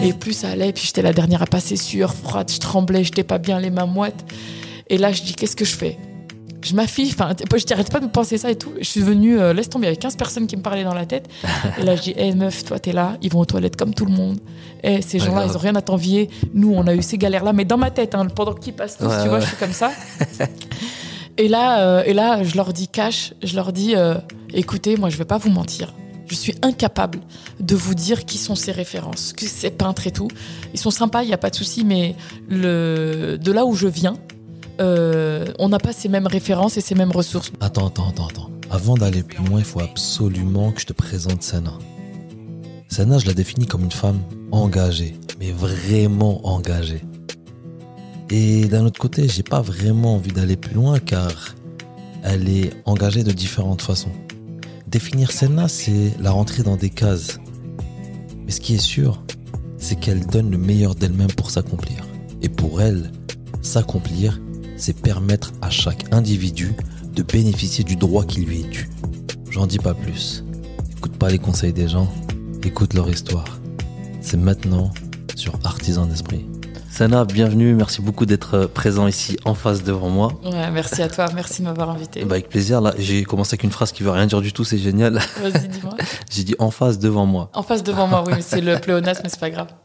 Et plus ça allait, puis j'étais la dernière à passer, sueur froide, je tremblais, j'étais pas bien, les mains moites. Et là, je dis, qu'est-ce que je fais ? Je m'affiche, je t'arrête pas de penser ça et tout. Je suis venue, laisse tomber, avec 15 personnes qui me parlaient dans la tête. Et là, je dis, meuf, toi, t'es là, ils vont aux toilettes comme tout le monde. Ces gens-là, ils ont rien à t'envier. Nous, on a eu ces galères-là, mais dans ma tête, pendant qu'ils passent tous, tu vois, je suis comme ça. Et là, je leur dis cash, écoutez, moi, je vais pas vous mentir. Je suis incapable de vous dire qui sont ces références, que ces peintres et tout. Ils sont sympas, il n'y a pas de souci, mais de là où je viens, on n'a pas ces mêmes références et ces mêmes ressources. Attends. Avant d'aller plus loin, il faut absolument que je te présente Senna. Senna, je la définis comme une femme engagée, mais vraiment engagée. Et d'un autre côté, j'ai pas vraiment envie d'aller plus loin car elle est engagée de différentes façons. Définir Senna, c'est la rentrer dans des cases. Mais ce qui est sûr, c'est qu'elle donne le meilleur d'elle-même pour s'accomplir. Et pour elle, s'accomplir, c'est permettre à chaque individu de bénéficier du droit qui lui est dû. J'en dis pas plus. Écoute pas les conseils des gens, écoute leur histoire. C'est maintenant sur Artisan d'Esprit. Senna, bienvenue, merci beaucoup d'être présent ici en face devant moi. Ouais, merci à toi, merci de m'avoir invité. Avec plaisir, là, j'ai commencé avec une phrase qui veut rien dire du tout, c'est génial. Vas-y, dis-moi. J'ai dit en face devant moi. En face devant moi, oui, mais c'est le pléonasme, mais c'est pas grave.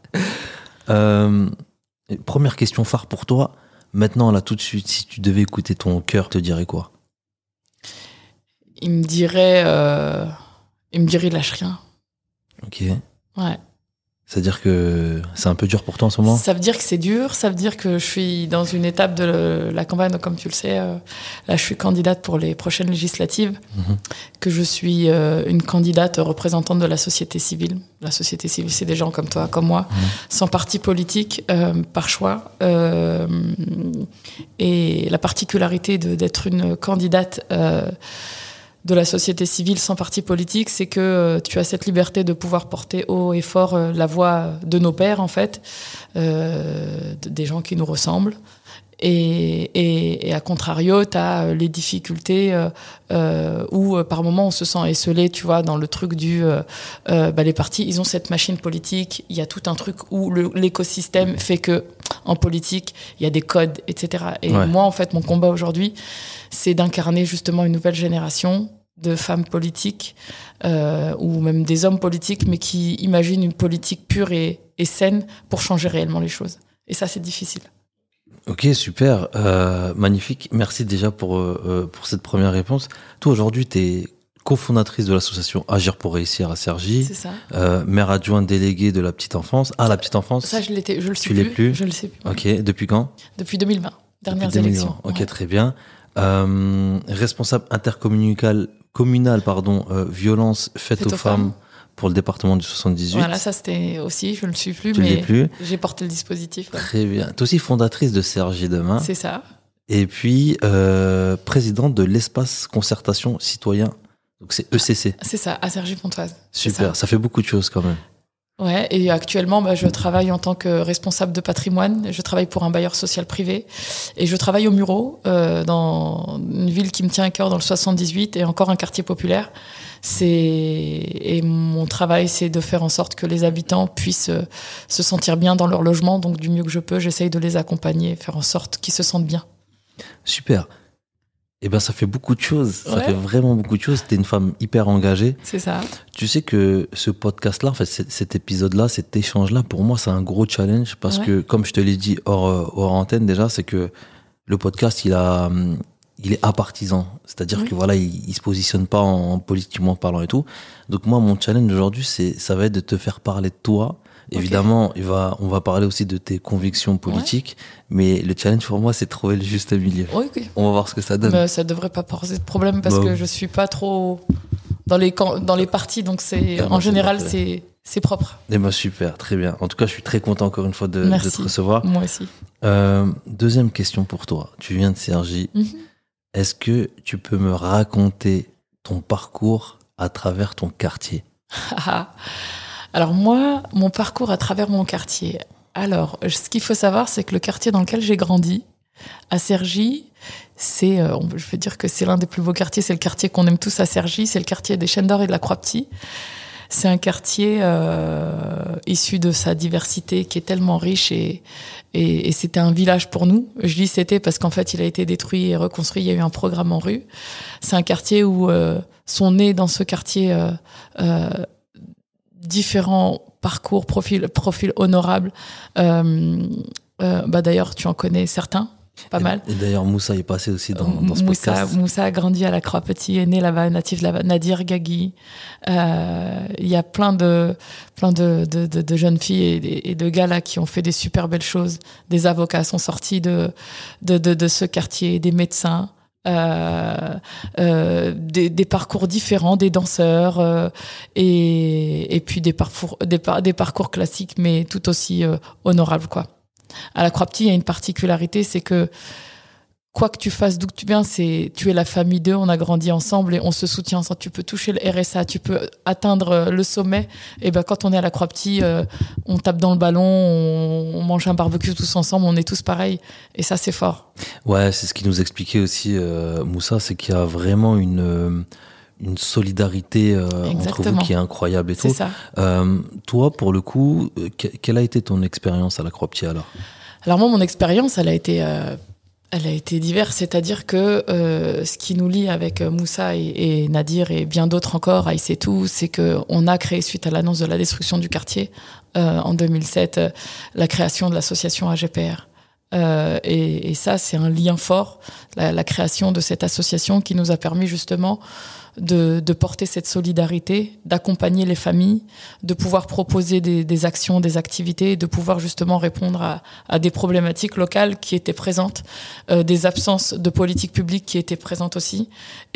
Première question phare pour toi, maintenant là tout de suite, si tu devais écouter ton cœur, te dirait quoi ? Il me dirait lâche rien. Ok. Ouais. C'est-à-dire que c'est un peu dur pour toi en ce moment ? Ça veut dire que c'est dur, ça veut dire que je suis dans une étape de la campagne, donc comme tu le sais, là je suis candidate pour les prochaines législatives, que je suis une candidate représentante de la société civile. La société civile, c'est des gens comme toi, comme moi, sans parti politique, par choix. Et la particularité d'être une candidate de la société civile sans parti politique, c'est que tu as cette liberté de pouvoir porter haut et fort la voix de nos pairs, en fait, des gens qui nous ressemblent. Et à contrario, tu as les difficultés où par moment on se sent esseulé, tu vois, dans le truc les partis, ils ont cette machine politique, il y a tout un truc où l'écosystème fait que en politique, il y a des codes, etc. Et moi, en fait, mon combat aujourd'hui, c'est d'incarner justement une nouvelle génération de femmes politiques ou même des hommes politiques, mais qui imaginent une politique pure et saine pour changer réellement les choses. Et ça, c'est difficile. Ok, super, magnifique. Merci déjà pour cette première réponse. Toi, aujourd'hui, tu es cofondatrice de l'association Agir pour réussir à Cergy. C'est ça. Maire adjointe déléguée de la petite enfance. La petite enfance. Ça, je le suis tu l'es plus. Je le sais plus. Ok, depuis quand ? Depuis 2020, dernières depuis 2020. élections. Ok, ouais. Très bien. Responsable intercommunal, violence faite aux femmes pour le département du 78. Voilà, ça c'était aussi, je ne le suis plus, tu mais l'es plus. J'ai porté le dispositif. Ouais. Très bien. Tu es aussi fondatrice de Cergy Demain. C'est ça. Et puis, présidente de l'espace concertation citoyen. Donc c'est ECC. C'est ça, à Cergy-Pontoise. Super, ça fait beaucoup de choses quand même. Ouais, et actuellement, je travaille en tant que responsable de patrimoine. Je travaille pour un bailleur social privé. Et je travaille au Mureau, dans une ville qui me tient à cœur, dans le 78, et encore un quartier populaire. Et mon travail, c'est de faire en sorte que les habitants puissent se sentir bien dans leur logement. Donc, du mieux que je peux, j'essaye de les accompagner, faire en sorte qu'ils se sentent bien. Super. Eh ben, ça fait beaucoup de choses. Ça fait vraiment beaucoup de choses. T'es une femme hyper engagée. C'est ça. Tu sais que ce podcast-là, en fait, cet épisode-là, cet échange-là, pour moi, c'est un gros challenge parce que, comme je te l'ai dit hors antenne déjà, c'est que le podcast, il est apartisan. C'est-à-dire que voilà, il se positionne pas en politiquement parlant et tout. Donc moi, mon challenge aujourd'hui, ça va être de te faire parler de toi. Évidemment, on va parler aussi de tes convictions politiques, mais le challenge pour moi, c'est de trouver le juste milieu. On va voir ce que ça donne. Mais ça devrait pas poser de problème parce que je suis pas trop dans les partis, donc en général, c'est propre. Eh ben super, très bien. En tout cas, je suis très content encore une fois de te recevoir. Moi aussi. Deuxième question pour toi. Tu viens de Cergy. Est-ce que tu peux me raconter ton parcours à travers ton quartier ? Alors moi, mon parcours à travers mon quartier. Alors, ce qu'il faut savoir, c'est que le quartier dans lequel j'ai grandi, à Cergy, je veux dire que c'est l'un des plus beaux quartiers, c'est le quartier qu'on aime tous à Cergy, c'est le quartier des Chênes d'Or et de la Croix-Petit. C'est un quartier issu de sa diversité qui est tellement riche et c'était un village pour nous. Je dis c'était parce qu'en fait, il a été détruit et reconstruit. Il y a eu un programme en rue. C'est un quartier où sont nés dans ce quartier différents parcours, profils honorables. D'ailleurs, tu en connais certains. Pas mal. Et d'ailleurs, Moussa est passé aussi dans ce podcast. Moussa a grandi à la Croix-Petit, est né là-bas, natif de là-bas. Nadir Gagui. Il y a plein de jeunes filles et de gars là qui ont fait des super belles choses. Des avocats sont sortis de ce quartier, des médecins. Des parcours différents, des danseurs et puis des parcours classiques, mais tout aussi honorables, quoi. À la Croix-Petit, il y a une particularité, c'est que quoi que tu fasses, d'où que tu viens, tu es la famille d'eux, on a grandi ensemble et on se soutient ensemble. Tu peux toucher le RSA, tu peux atteindre le sommet. Et ben, quand on est à la Croix-Petit, on tape dans le ballon, on mange un barbecue tous ensemble, on est tous pareils. Et ça, c'est fort. Ouais, c'est ce qui nous expliquait aussi Moussa, c'est qu'il y a vraiment une solidarité entre vous qui est incroyable et c'est tout. Ça. Toi, pour le coup, quelle a été ton expérience à la Croix-Petit alors ? Alors moi, mon expérience, elle a été diverse, c'est-à-dire que ce qui nous lie avec Moussa et Nadir et bien d'autres encore, Aïs et tout, c'est que on a créé, suite à l'annonce de la destruction du quartier en 2007, la création de l'association AGPR. Et ça, c'est un lien fort, la création de cette association qui nous a permis justement de porter cette solidarité, d'accompagner les familles, de pouvoir proposer des actions, des activités, de pouvoir justement répondre à des problématiques locales qui étaient présentes, des absences de politique publique qui étaient présentes aussi.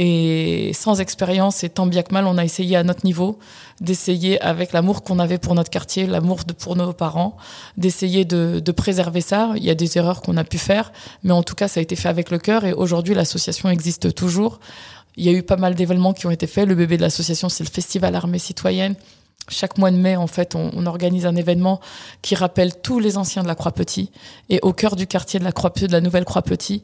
Et sans expérience et tant bien que mal, on a essayé à notre niveau d'essayer, avec l'amour qu'on avait pour notre quartier, l'amour pour nos parents, d'essayer de préserver ça. Il y a des erreurs qu'on a pu faire, mais en tout cas, ça a été fait avec le cœur et aujourd'hui, l'association existe toujours. Il y a eu pas mal d'événements qui ont été faits. Le bébé de l'association, c'est le Festival Armée Citoyenne. Chaque mois de mai, en fait, on organise un événement qui rappelle tous les anciens de la Croix-Petit. Et au cœur du quartier de la Croix-Petit, de la nouvelle Croix-Petit,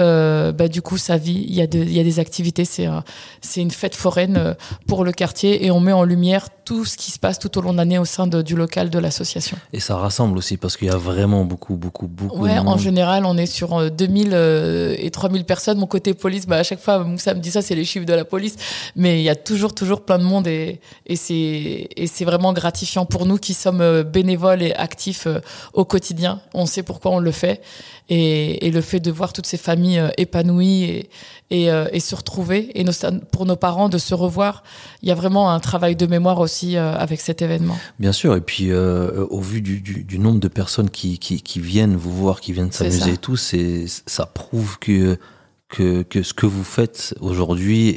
du coup, ça vit. Il y a des activités. C'est une fête foraine pour le quartier et on met en lumière tout ce qui se passe tout au long de l'année au sein du local de l'association. Et ça rassemble aussi parce qu'il y a vraiment beaucoup ouais, de monde. En général, on est sur 2000 et 3000 personnes. Mon côté police, à chaque fois, Moussa me dit ça, c'est les chiffres de la police. Mais il y a toujours plein de monde et c'est vraiment gratifiant pour nous qui sommes bénévoles et actifs au quotidien. On sait pourquoi on le fait. Et le fait de voir toutes ces familles épanouies et se retrouver, et pour nos parents de se revoir, il y a vraiment un travail de mémoire aussi avec cet événement. Bien sûr, et puis au vu du nombre de personnes qui viennent vous voir, qui viennent s'amuser et tout, ça prouve que ce que vous faites aujourd'hui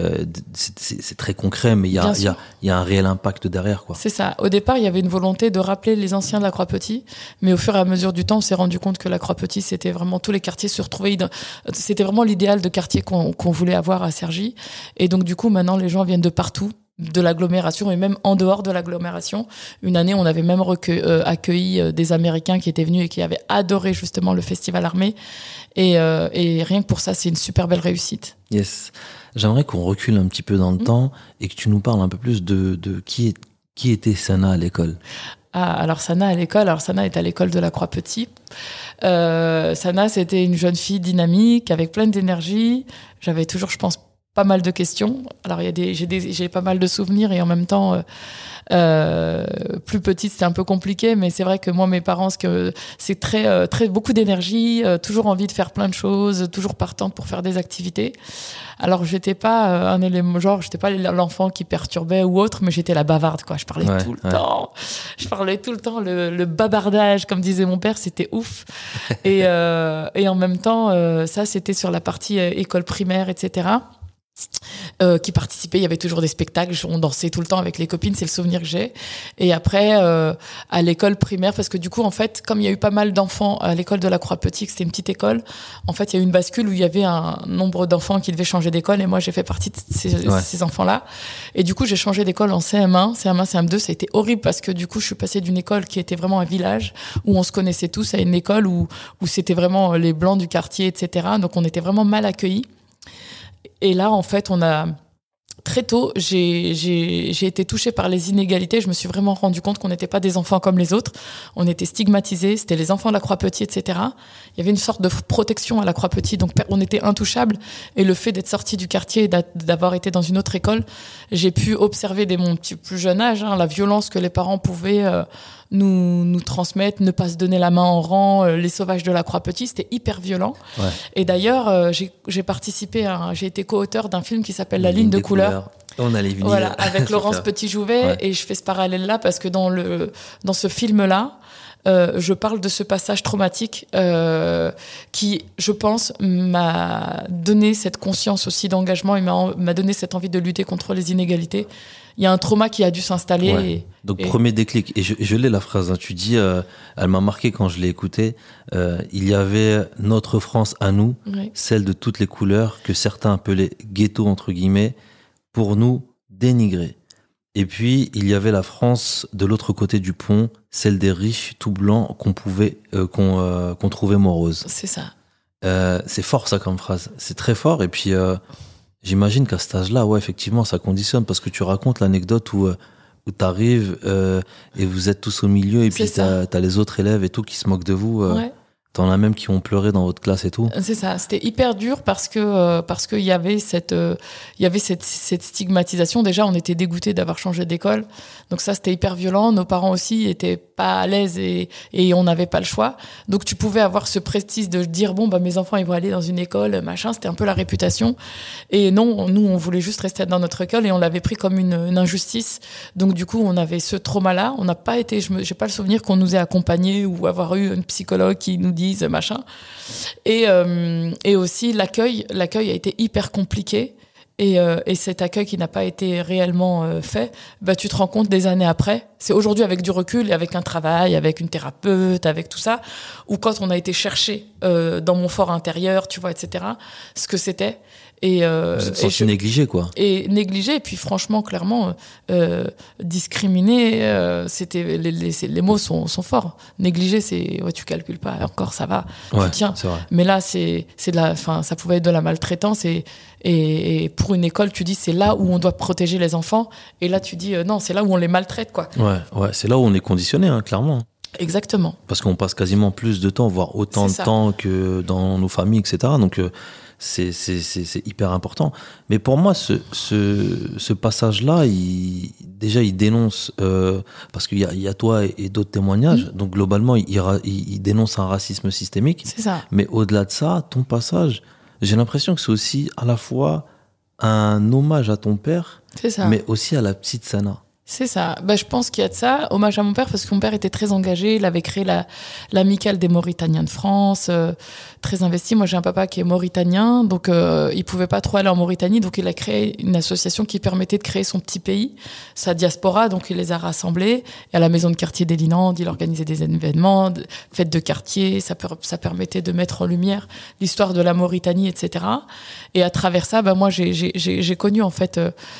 c'est très concret, mais il y a un réel impact derrière, quoi. C'est ça. Au départ, il y avait une volonté de rappeler les anciens de la Croix-Petit, mais au fur et à mesure du temps, on s'est rendu compte que la Croix-Petit, c'était vraiment tous les quartiers se retrouvaient. C'était vraiment l'idéal de quartier qu'on voulait avoir à Cergy. Et donc, du coup, maintenant, les gens viennent de partout, de l'agglomération et même en dehors de l'agglomération. Une année, on avait même accueilli des Américains qui étaient venus et qui avaient adoré justement le Festival Armée. Et rien que pour ça, c'est une super belle réussite. Yes. J'aimerais qu'on recule un petit peu dans le temps et que tu nous parles un peu plus de qui était Sana à l'école. Alors Sana est à l'école de la Croix-Petit. Sana, c'était une jeune fille dynamique, avec pleine d'énergie. J'avais toujours, je pense, pas mal de questions. Alors j'ai pas mal de souvenirs et en même temps plus petite c'était un peu compliqué, mais c'est vrai que moi mes parents c'est très beaucoup d'énergie, toujours envie de faire plein de choses, toujours partante pour faire des activités. Alors j'étais pas un élément, genre j'étais pas l'enfant qui perturbait ou autre, mais j'étais la bavarde, quoi. Je parlais tout le temps. Je parlais tout le temps, le bavardage, comme disait mon père, c'était ouf. Et en même temps ça c'était sur la partie école primaire, etc. Qui participaient, il y avait toujours des spectacles, on dansait tout le temps avec les copines, c'est le souvenir que j'ai. Et après à l'école primaire, parce que du coup en fait comme il y a eu pas mal d'enfants à l'école de la Croix-Petit, c'était une petite école, en fait il y a eu une bascule où il y avait un nombre d'enfants qui devaient changer d'école et moi j'ai fait partie de ces enfants-là. Et du coup j'ai changé d'école en CM1, CM2, ça a été horrible parce que du coup je suis passée d'une école qui était vraiment un village où on se connaissait tous à une école où c'était vraiment les blancs du quartier, etc. Donc on était vraiment mal accueillis. Et là, en fait, on a très tôt, j'ai été touchée par les inégalités. Je me suis vraiment rendu compte qu'on n'était pas des enfants comme les autres. On était stigmatisés. C'était les enfants de la Croix-Petit, etc. Il y avait une sorte de protection à la Croix-Petit. Donc, on était intouchables. Et le fait d'être sorti du quartier et d'avoir été dans une autre école, j'ai pu observer dès mon plus jeune âge, la violence que les parents pouvaient nous transmettre, ne pas se donner la main en rang, les sauvages de la Croix-Petit, c'était hyper violent. Ouais. Et d'ailleurs, j'ai participé j'ai été co-auteur d'un film qui s'appelle La ligne de couleur. On allait venir. Voilà, avec Laurence Petit-Jouvet, Ouais. et je fais ce parallèle-là parce que dans ce film-là, je parle de ce passage traumatique qui, je pense, m'a donné cette conscience aussi d'engagement et m'a donné cette envie de lutter contre les inégalités. Il y a un trauma qui a dû s'installer. Ouais. Donc, premier déclic. Et je l'ai la phrase. Tu dis, elle m'a marqué quand je l'ai écoutée. Il y avait notre France à nous, Oui. celle de toutes les couleurs que certains appelaient ghetto, entre guillemets, pour nous dénigrer. Et puis, il y avait la France de l'autre côté du pont, celle des riches tout blancs qu'on trouvait morose. C'est ça. C'est fort, ça, comme phrase. C'est très fort. Et puis, j'imagine qu'à cet âge-là, ouais, effectivement, ça conditionne parce que tu racontes l'anecdote où t'arrives et vous êtes tous au milieu et puis t'as les autres élèves et tout qui se moquent de vous. Ouais. T'en as même qui ont pleuré dans votre classe et tout. C'est ça. C'était hyper dur parce qu'il y avait cette stigmatisation. Déjà, on était dégoûtés d'avoir changé d'école. Donc ça, c'était hyper violent. Nos parents aussi étaient pas à l'aise et on n'avait pas le choix. Donc tu pouvais avoir ce prestige de dire bon, bah, mes enfants, ils vont aller dans une école, machin. C'était un peu la réputation. Et non, nous, on voulait juste rester dans notre école et on l'avait pris comme une injustice. Donc du coup, on avait ce trauma-là. On n'a pas été, j'ai pas le souvenir qu'on nous ait accompagnés ou avoir eu une psychologue qui nous dit machin. Et aussi l'accueil a été hyper compliqué. Et cet accueil qui n'a pas été réellement fait, bah, tu te rends compte des années après. C'est aujourd'hui avec du recul et avec un travail, avec une thérapeute, avec tout ça, ou quand on a été chercher dans mon fort intérieur, tu vois, etc., ce que c'était. Et vous êtes senti négligé, quoi. Et négligé, et puis franchement, clairement, discriminé, c'était les mots sont forts. Négligé, c'est ouais, tu calcules pas, encore ça va, Ouais, tu tiens. c'est vrai. Mais là, c'est de la, enfin, ça pouvait être de la maltraitance et pour une école, tu dis c'est là où on doit protéger les enfants, et là tu dis non, c'est là où on les maltraite, quoi. Ouais, c'est là où on est conditionné, hein, clairement. Exactement. Parce qu'on passe quasiment plus de temps, voire autant de temps que dans nos familles, etc. Donc, c'est hyper important. Mais pour moi, ce passage-là, il dénonce, parce qu'il y a toi et d'autres témoignages. Donc, globalement, il dénonce un racisme systémique. C'est ça. Mais au-delà de ça, ton passage, j'ai l'impression que c'est aussi à la fois un hommage à ton père, C'est ça. mais aussi à la petite Sana. C'est ça. Bah, je pense qu'il y a de ça. Hommage à mon père, parce que mon père était très engagé. Il avait créé l'amicale des Mauritaniens de France, très investi. Moi, j'ai un papa qui est mauritanien, donc il pouvait pas trop aller en Mauritanie, donc il a créé une association qui permettait de créer son petit pays, sa diaspora. Donc il les a rassemblés. Et à la maison de quartier d'Elinande, il organisait des événements, fêtes de quartier. Ça permettait de mettre en lumière l'histoire de la Mauritanie, etc. Et à travers ça, bah moi, j'ai connu en fait,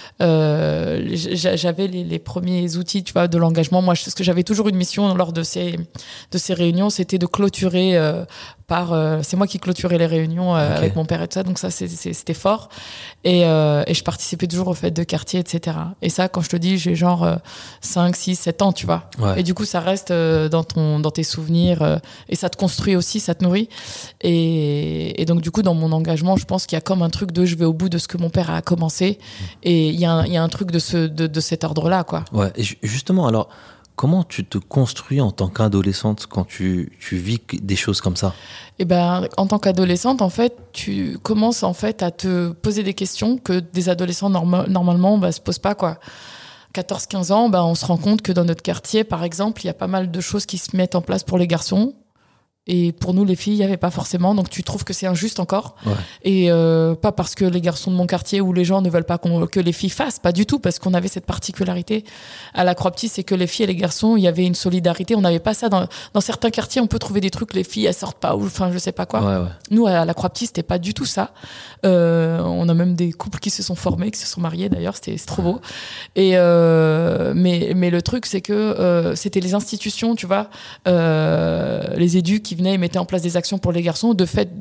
j'avais les premiers outils, tu vois, de l'engagement. Moi, parce que j'avais toujours une mission lors de ces réunions, c'était de clôturer c'est moi qui clôturais les réunions Okay. avec mon père et tout ça, donc ça c'était fort. Et je participais toujours aux fêtes de quartier, etc. Et ça, quand je te dis, j'ai genre 5, 6, 7 ans, tu vois. Ouais. Et du coup, ça reste dans tes souvenirs, et ça te construit aussi, ça te nourrit. Et donc, du coup, dans mon engagement, je pense qu'il y a comme un truc de je vais au bout de ce que mon père a commencé. Et il y a un truc de cet ordre-là, quoi. Ouais, et justement, alors, comment tu te construis en tant qu'adolescente quand tu vis des choses comme ça? Et ben, en tant qu'adolescente, en fait, tu commences en fait à te poser des questions que des adolescents normalement se posent pas, quoi. 14-15 ans, on se rend compte que dans notre quartier, par exemple, il y a pas mal de choses qui se mettent en place pour les garçons. Et pour nous, les filles, il n'y avait pas forcément. Donc, tu trouves que c'est injuste encore. Ouais. Et pas parce que les garçons de mon quartier ou les gens ne veulent pas que les filles fassent. Pas du tout, parce qu'on avait cette particularité à la Croix-Petit, c'est que les filles et les garçons, il y avait une solidarité. On n'avait pas ça. Dans certains quartiers, on peut trouver des trucs, les filles, elles sortent pas, ou enfin, je sais pas quoi. Ouais. Nous, à la Croix-Petit, c'était pas du tout ça. On a même des couples qui se sont formés, qui se sont mariés, d'ailleurs. C'est trop beau. Et mais le truc, c'est que c'était les institutions, tu vois, les éducs qui venaient et mettaient en place des actions pour les garçons. De fait,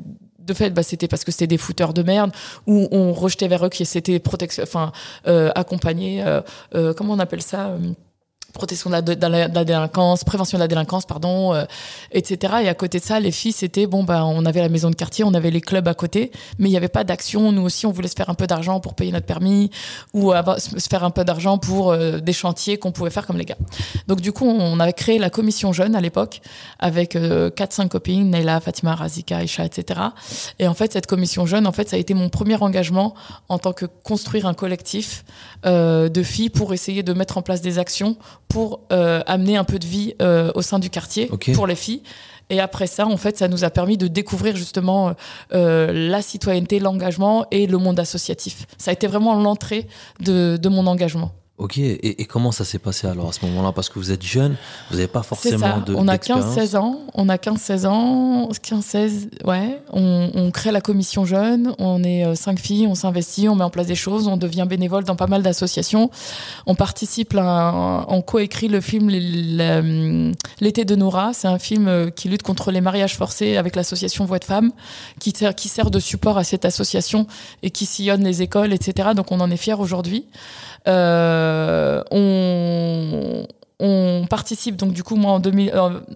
de fait, c'était parce que c'était des fouteurs de merde, ou on rejetait vers eux qui c'était accompagné, comment on appelle ça, protection de la délinquance, prévention de la délinquance, etc. Et à côté de ça, les filles, c'était on avait la maison de quartier, on avait les clubs à côté, mais il n'y avait pas d'action. Nous aussi, on voulait se faire un peu d'argent pour payer notre permis ou se faire un peu d'argent pour des chantiers qu'on pouvait faire comme les gars. Donc du coup, on avait créé la commission jeune à l'époque avec 4-5 copines, Neila, Fatima, Razika, Aïcha, etc. Et en fait, cette commission jeune, ça a été mon premier engagement en tant que construire un collectif de filles pour essayer de mettre en place des actions pour amener un peu de vie au sein du quartier pour les filles. Et après ça, ça nous a permis de découvrir justement la citoyenneté, l'engagement et le monde associatif. Ça a été vraiment l'entrée de mon engagement. Ok, et comment ça s'est passé alors à ce moment-là? Parce que vous êtes jeune, vous n'avez pas forcément on a 15-16 ans. On a 15-16, ouais. On crée la commission jeune, on est 5 filles, on s'investit, on met en place des choses, on devient bénévole dans pas mal d'associations. On participe, on coécrit le film L'été de Noura. C'est un film qui lutte contre les mariages forcés avec l'association Voix de Femmes, qui sert de support à cette association et qui sillonne les écoles, etc. Donc on en est fiers aujourd'hui. On participe, donc du coup moi en 2000,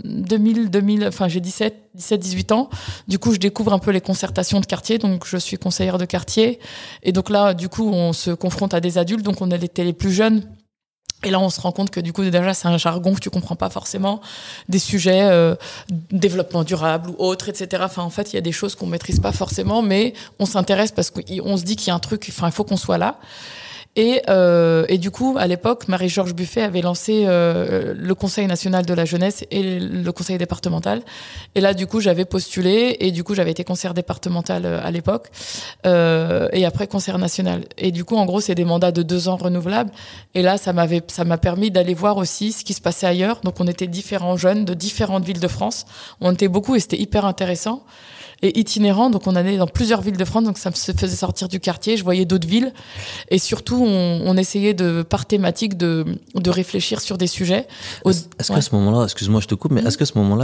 j'ai 17-18 ans, du coup je découvre un peu les concertations de quartier, donc je suis conseillère de quartier, et donc là du coup on se confronte à des adultes, donc on était les plus jeunes. Et là, on se rend compte que du coup, déjà, c'est un jargon que tu comprends pas forcément, des sujets développement durable ou autre, etc. Il y a des choses qu'on maîtrise pas forcément, mais on s'intéresse parce qu'on se dit qu'il y a un truc, il faut qu'on soit là. Et du coup, à l'époque, Marie-Georges Buffet avait lancé le Conseil national de la jeunesse et le Conseil départemental. Et là, du coup, j'avais postulé et du coup, j'avais été conseillère départementale à l'époque et après conseillère nationale. Et du coup, en gros, c'est des mandats de 2 ans renouvelables. Et là, ça m'a permis d'aller voir aussi ce qui se passait ailleurs. Donc, on était différents jeunes de différentes villes de France. On était beaucoup et c'était hyper intéressant. Et itinérant, donc on allait dans plusieurs villes de France, donc ça me faisait sortir du quartier, je voyais d'autres villes, et surtout on essayait par thématique de réfléchir sur des sujets. Est-ce qu'à ce moment-là, excuse-moi je te coupe, mais est-ce qu'à ce moment-là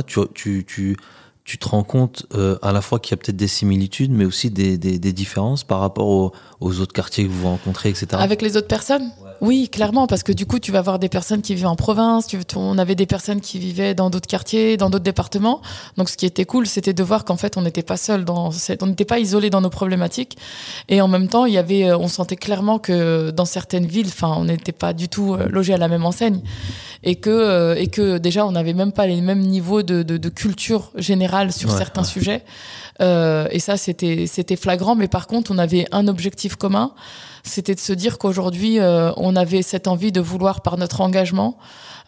tu te rends compte à la fois qu'il y a peut-être des similitudes, mais aussi des différences par rapport aux autres quartiers que vous rencontrez, etc. Avec les autres personnes ? Ouais. Oui, clairement, parce que du coup, tu vas voir des personnes qui vivent en province, on avait des personnes qui vivaient dans d'autres quartiers, dans d'autres départements. Donc, ce qui était cool, c'était de voir qu'en fait, on n'était pas seul on n'était pas isolés dans nos problématiques. Et en même temps, on sentait clairement que dans certaines villes, on n'était pas du tout logés à la même enseigne. Et que déjà, on n'avait même pas les mêmes niveaux de culture générale sur certains sujets. Et ça, c'était flagrant. Mais par contre, on avait un objectif commun. C'était de se dire qu'aujourd'hui, on avait cette envie de vouloir, par notre engagement,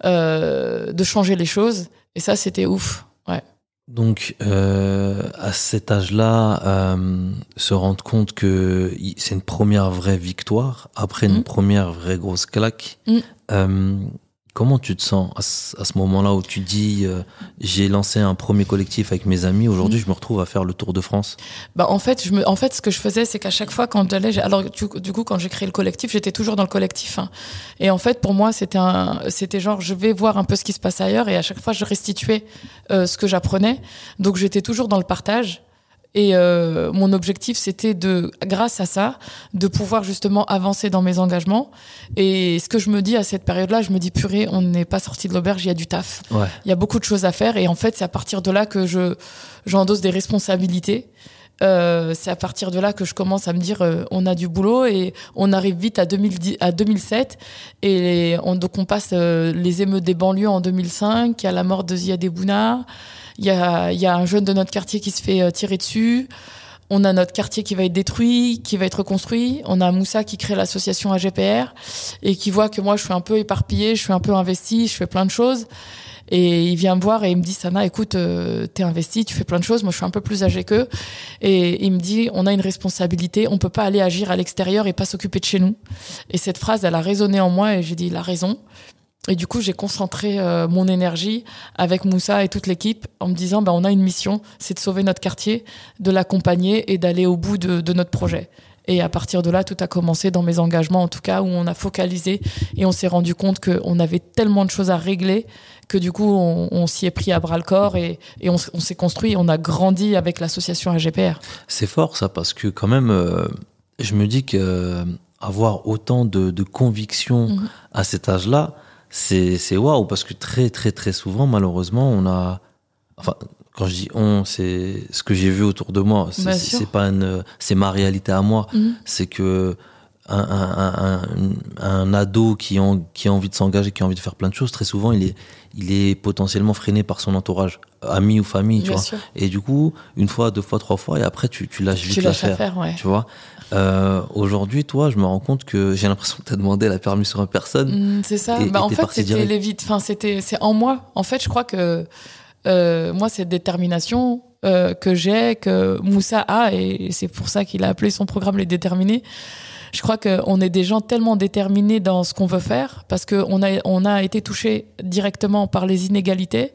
de changer les choses. Et ça, c'était ouf. Ouais. Donc, à cet âge-là, se rendre compte que c'est une première vraie victoire, après une première vraie grosse claque. Comment tu te sens à ce moment-là où tu dis j'ai lancé un premier collectif avec mes amis, aujourd'hui je me retrouve à faire le Tour de France? En fait, ce que je faisais, c'est qu'à chaque fois quand j'allais, alors du coup quand j'ai créé le collectif, j'étais toujours dans le collectif. Et en fait, pour moi, c'était genre je vais voir un peu ce qui se passe ailleurs, et à chaque fois je restituais ce que j'apprenais. Donc j'étais toujours dans le partage. Et mon objectif, c'était grâce à ça, de pouvoir justement avancer dans mes engagements. Et ce que je me dis à cette période-là, je me dis purée, on n'est pas sorti de l'auberge, il y a du taf. Ouais. Il y a beaucoup de choses à faire. Et en fait, c'est à partir de là que j'endosse des responsabilités. C'est à partir de là que je commence à me dire on a du boulot, et on arrive vite à 2007, et donc on passe les émeutes des banlieues en 2005, il y a la mort de Ziad Ebouna. Il y a un jeune de notre quartier qui se fait tirer dessus. On a notre quartier qui va être détruit, qui va être reconstruit. On a Moussa qui crée l'association AGPR et qui voit que moi, je suis un peu éparpillée, je suis un peu investie, je fais plein de choses. Et il vient me voir et il me dit, Sana, écoute, t'es investie, tu fais plein de choses. Moi, je suis un peu plus âgée qu'eux. Et il me dit, on a une responsabilité. On peut pas aller agir à l'extérieur et pas s'occuper de chez nous. Et cette phrase, elle a résonné en moi, et j'ai dit, il a raison. Et du coup, j'ai concentré mon énergie avec Moussa et toute l'équipe en me disant, on a une mission, c'est de sauver notre quartier, de l'accompagner et d'aller au bout de notre projet. Et à partir de là, tout a commencé dans mes engagements, en tout cas, où on a focalisé et on s'est rendu compte qu'on avait tellement de choses à régler que du coup, on s'y est pris à bras le corps et on s'est construit, on a grandi avec l'association AGPR. C'est fort ça, parce que quand même, je me dis que avoir autant de conviction à cet âge-là, c'est waouh, parce que très très très souvent, malheureusement, on a, enfin, quand je dis on, c'est ce que j'ai vu autour de moi, c'est pas c'est ma réalité à moi, c'est que un ado qui a envie de s'engager, qui a envie de faire plein de choses, très souvent il est potentiellement freiné par son entourage, amis ou famille, tu vois. Sûr. Et du coup, une fois, deux fois, trois fois, et après tu lâches vite l'affaire, ouais. tu vois. Aujourd'hui, toi, je me rends compte que j'ai l'impression que t'as demandé la permission à personne. C'est ça. Et en fait, c'est en moi. En fait, je crois que moi, cette détermination que j'ai, que Moussa a, et c'est pour ça qu'il a appelé son programme Les Déterminés. Je crois qu'on est des gens tellement déterminés dans ce qu'on veut faire, parce qu'on a été touchés directement par les inégalités.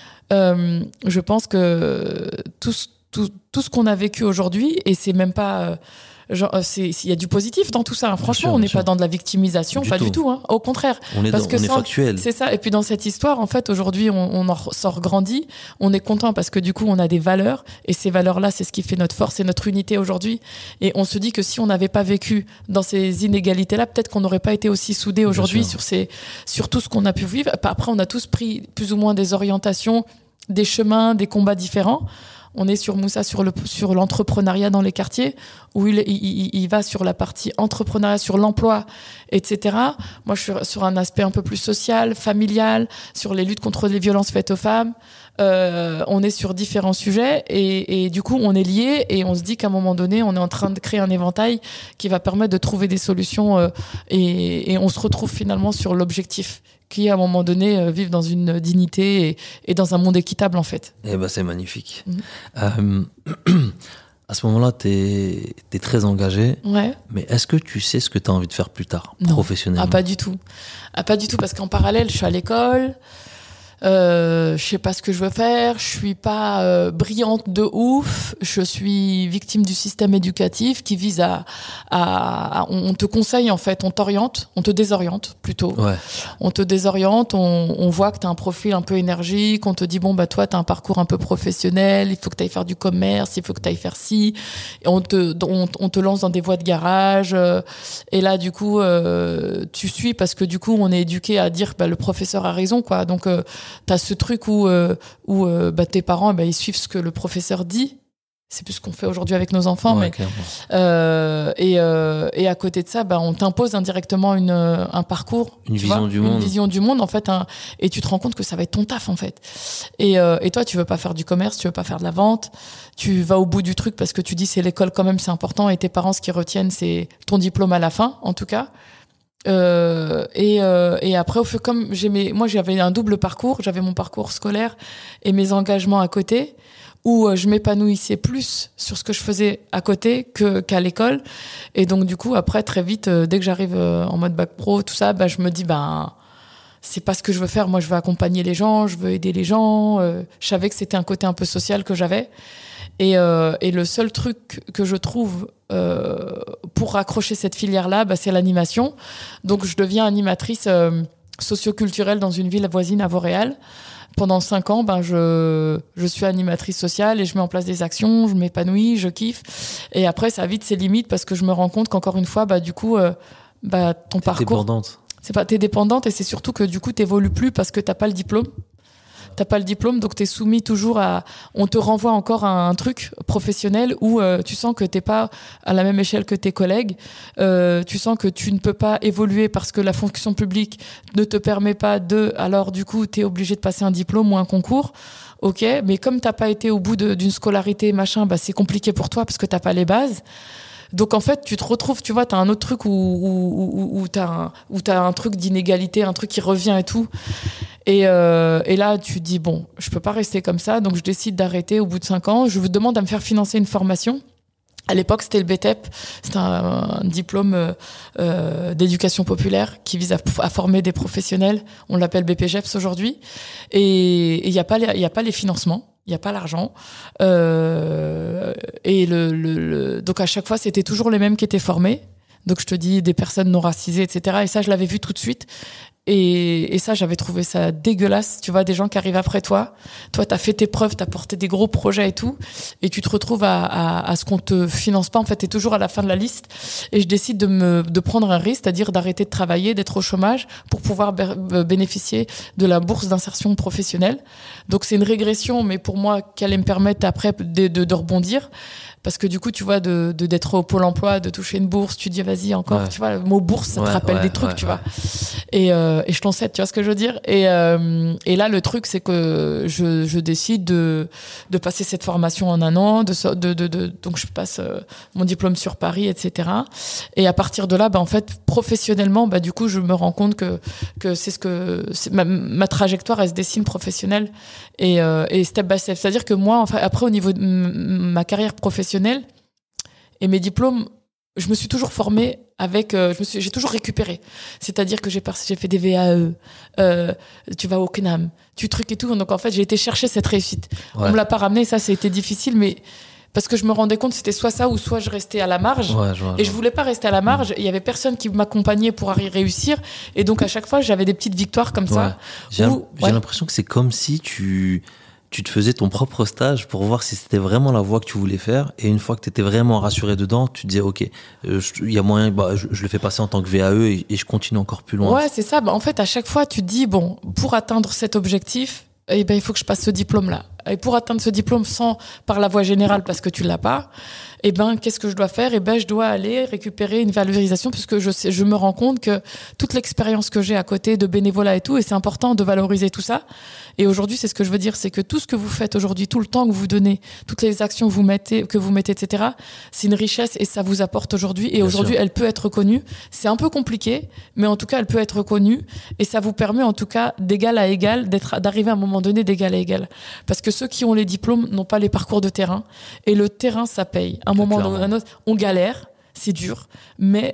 Je pense que tout ce qu'on a vécu aujourd'hui, et c'est même pas... il y a du positif dans tout ça, hein. Franchement, on n'est pas dans de la victimisation, pas du tout, hein. Au contraire. On est factuel. C'est ça. Et puis dans cette histoire, en fait, aujourd'hui, on en sort grandi. On est content parce que du coup, on a des valeurs. Et ces valeurs-là, c'est ce qui fait notre force et notre unité aujourd'hui. Et on se dit que si on n'avait pas vécu dans ces inégalités-là, peut-être qu'on n'aurait pas été aussi soudés aujourd'hui sur tout ce qu'on a pu vivre. Après, on a tous pris plus ou moins des orientations, des chemins, des combats différents. On est sur Moussa, sur l'entrepreneuriat dans les quartiers, où il va sur la partie entrepreneuriat, sur l'emploi, etc. Moi, je suis sur un aspect un peu plus social, familial, sur les luttes contre les violences faites aux femmes. On est sur différents sujets et du coup, on est liés et on se dit qu'à un moment donné, on est en train de créer un éventail qui va permettre de trouver des solutions et on se retrouve finalement sur l'objectif qui, à un moment donné, vivent dans une dignité et dans un monde équitable, en fait. Eh ben, c'est magnifique. À ce moment-là, t'es très engagé. Ouais. Mais est-ce que tu sais ce que t'as envie de faire plus tard, non. Professionnellement? Pas du tout. Pas du tout, parce qu'en parallèle, je suis à l'école. Je sais pas ce que je veux faire, je suis pas brillante de ouf, je suis victime du système éducatif qui vise on te conseille en fait, on t'oriente, on te désoriente plutôt. Ouais. On te désoriente, on voit que t'as un profil un peu énergique, on te dit bon bah toi t'as un parcours un peu professionnel, il faut que t'ailles faire du commerce, il faut que t'ailles faire ci, et on te lance dans des voies de garage, et là du coup tu suis parce que du coup on est éduqué à dire bah le professeur a raison quoi, donc t'as ce truc où tes parents ils suivent ce que le professeur dit. C'est plus ce qu'on fait aujourd'hui avec nos enfants, ouais, mais et à côté de ça, on t'impose indirectement un parcours, une vision du monde en fait, et tu te rends compte que ça va être ton taf en fait. Et toi, tu veux pas faire du commerce, tu veux pas faire de la vente, tu vas au bout du truc parce que tu dis c'est l'école quand même, c'est important, et tes parents ce qu'ils retiennent c'est ton diplôme à la fin, en tout cas. Et après comme moi j'avais un double parcours, j'avais mon parcours scolaire et mes engagements à côté où je m'épanouissais plus sur ce que je faisais à côté qu'à l'école, et donc du coup après très vite dès que j'arrive en mode bac pro tout ça, je me dis c'est pas ce que je veux faire, moi je veux accompagner les gens, je veux aider les gens, je savais que c'était un côté un peu social que j'avais. Et le seul truc que je trouve pour raccrocher cette filière-là, c'est l'animation. Donc, je deviens animatrice socioculturelle dans une ville voisine à Vauréal. Pendant 5 ans, je suis animatrice sociale et je mets en place des actions, je m'épanouis, je kiffe. Et après, ça a vite ses limites parce que je me rends compte qu'encore une fois, du coup, ton parcours... Dépendante. T'es dépendante, et c'est surtout que du coup, t'évolues plus parce que t'as pas le diplôme. T'as pas le diplôme, donc t'es soumis toujours on te renvoie encore à un truc professionnel où tu sens que t'es pas à la même échelle que tes collègues, tu sens que tu ne peux pas évoluer parce que la fonction publique ne te permet pas alors du coup t'es obligé de passer un diplôme ou un concours. Ok, mais comme t'as pas été au bout d'une scolarité machin, c'est compliqué pour toi parce que t'as pas les bases. Donc en fait, tu te retrouves, tu vois, t'as un autre truc où t'as un truc d'inégalité, un truc qui revient et tout. Et là, tu te dis bon, je peux pas rester comme ça, donc je décide d'arrêter au bout de 5 ans. Je vous demande à me faire financer une formation. À l'époque, c'était le BTEP, c'était un diplôme d'éducation populaire qui vise à former des professionnels. On l'appelle BPGEPS aujourd'hui. Et il y a pas les financements. il y a pas l'argent. Et donc à chaque fois, c'était toujours les mêmes qui étaient formés. Donc je te dis des personnes non racisées, etc. Et ça, je l'avais vu tout de suite. Et ça, j'avais trouvé ça dégueulasse. Tu vois, des gens qui arrivent après toi. Toi, t'as fait tes preuves, t'as porté des gros projets et tout. Et tu te retrouves à ce qu'on te finance pas. En fait, t'es toujours à la fin de la liste. Et je décide de prendre un risque, c'est-à-dire d'arrêter de travailler, d'être au chômage pour pouvoir bénéficier de la bourse d'insertion professionnelle. Donc, c'est une régression, mais pour moi, qui allait me permettre après de rebondir. Parce que du coup, tu vois, d'être au Pôle emploi, de toucher une bourse, tu dis, vas-y, encore, tu vois, le mot bourse, ça te rappelle des trucs, tu vois. Et je t'en sais, tu vois ce que je veux dire. Et là, le truc, c'est que je décide de passer cette formation en un an, donc je passe mon diplôme sur Paris, etc. Et à partir de là, en fait, professionnellement, du coup, je me rends compte que c'est ma trajectoire, elle se dessine professionnelle et step by step. C'est-à-dire que moi, enfin, après, au niveau de ma carrière professionnelle et mes diplômes, je me suis toujours formée avec, j'ai toujours récupéré. C'est-à-dire que j'ai fait des VAE, tu vas au CNAM, tu trucs et tout. Donc en fait, j'ai été chercher cette réussite. Ouais. On me l'a pas ramené, ça a été difficile, mais parce que je me rendais compte que c'était soit ça ou soit je restais à la marge. Ouais, je voulais pas rester à la marge. Il y avait personne qui m'accompagnait pour y réussir. Et donc à chaque fois, j'avais des petites victoires comme ça. J'ai l'impression que c'est comme si tu te faisais ton propre stage pour voir si c'était vraiment la voie que tu voulais faire. Et une fois que tu étais vraiment rassuré dedans, tu te disais, OK, il y a moyen, je le fais passer en tant que VAE et je continue encore plus loin. Ouais, c'est ça. En fait, à chaque fois, tu te dis, bon, pour atteindre cet objectif, il faut que je passe ce diplôme-là. Et pour atteindre ce diplôme par la voie générale, parce que tu l'as pas, qu'est-ce que je dois faire? Je dois aller récupérer une valorisation, puisque je me rends compte que toute l'expérience que j'ai à côté de bénévolat et tout, et c'est important de valoriser tout ça. Et aujourd'hui, c'est ce que je veux dire, c'est que tout ce que vous faites aujourd'hui, tout le temps que vous donnez, toutes les actions que vous mettez, etc., c'est une richesse et ça vous apporte aujourd'hui. Et aujourd'hui, elle peut être reconnue. C'est un peu compliqué, mais en tout cas, elle peut être reconnue. Et ça vous permet, en tout cas, d'égal à égal, d'arriver à un moment donné d'égal à égal. Parce que ceux qui ont les diplômes n'ont pas les parcours de terrain. Et le terrain, ça paye. À un moment ou à un autre, on galère. C'est dur, mais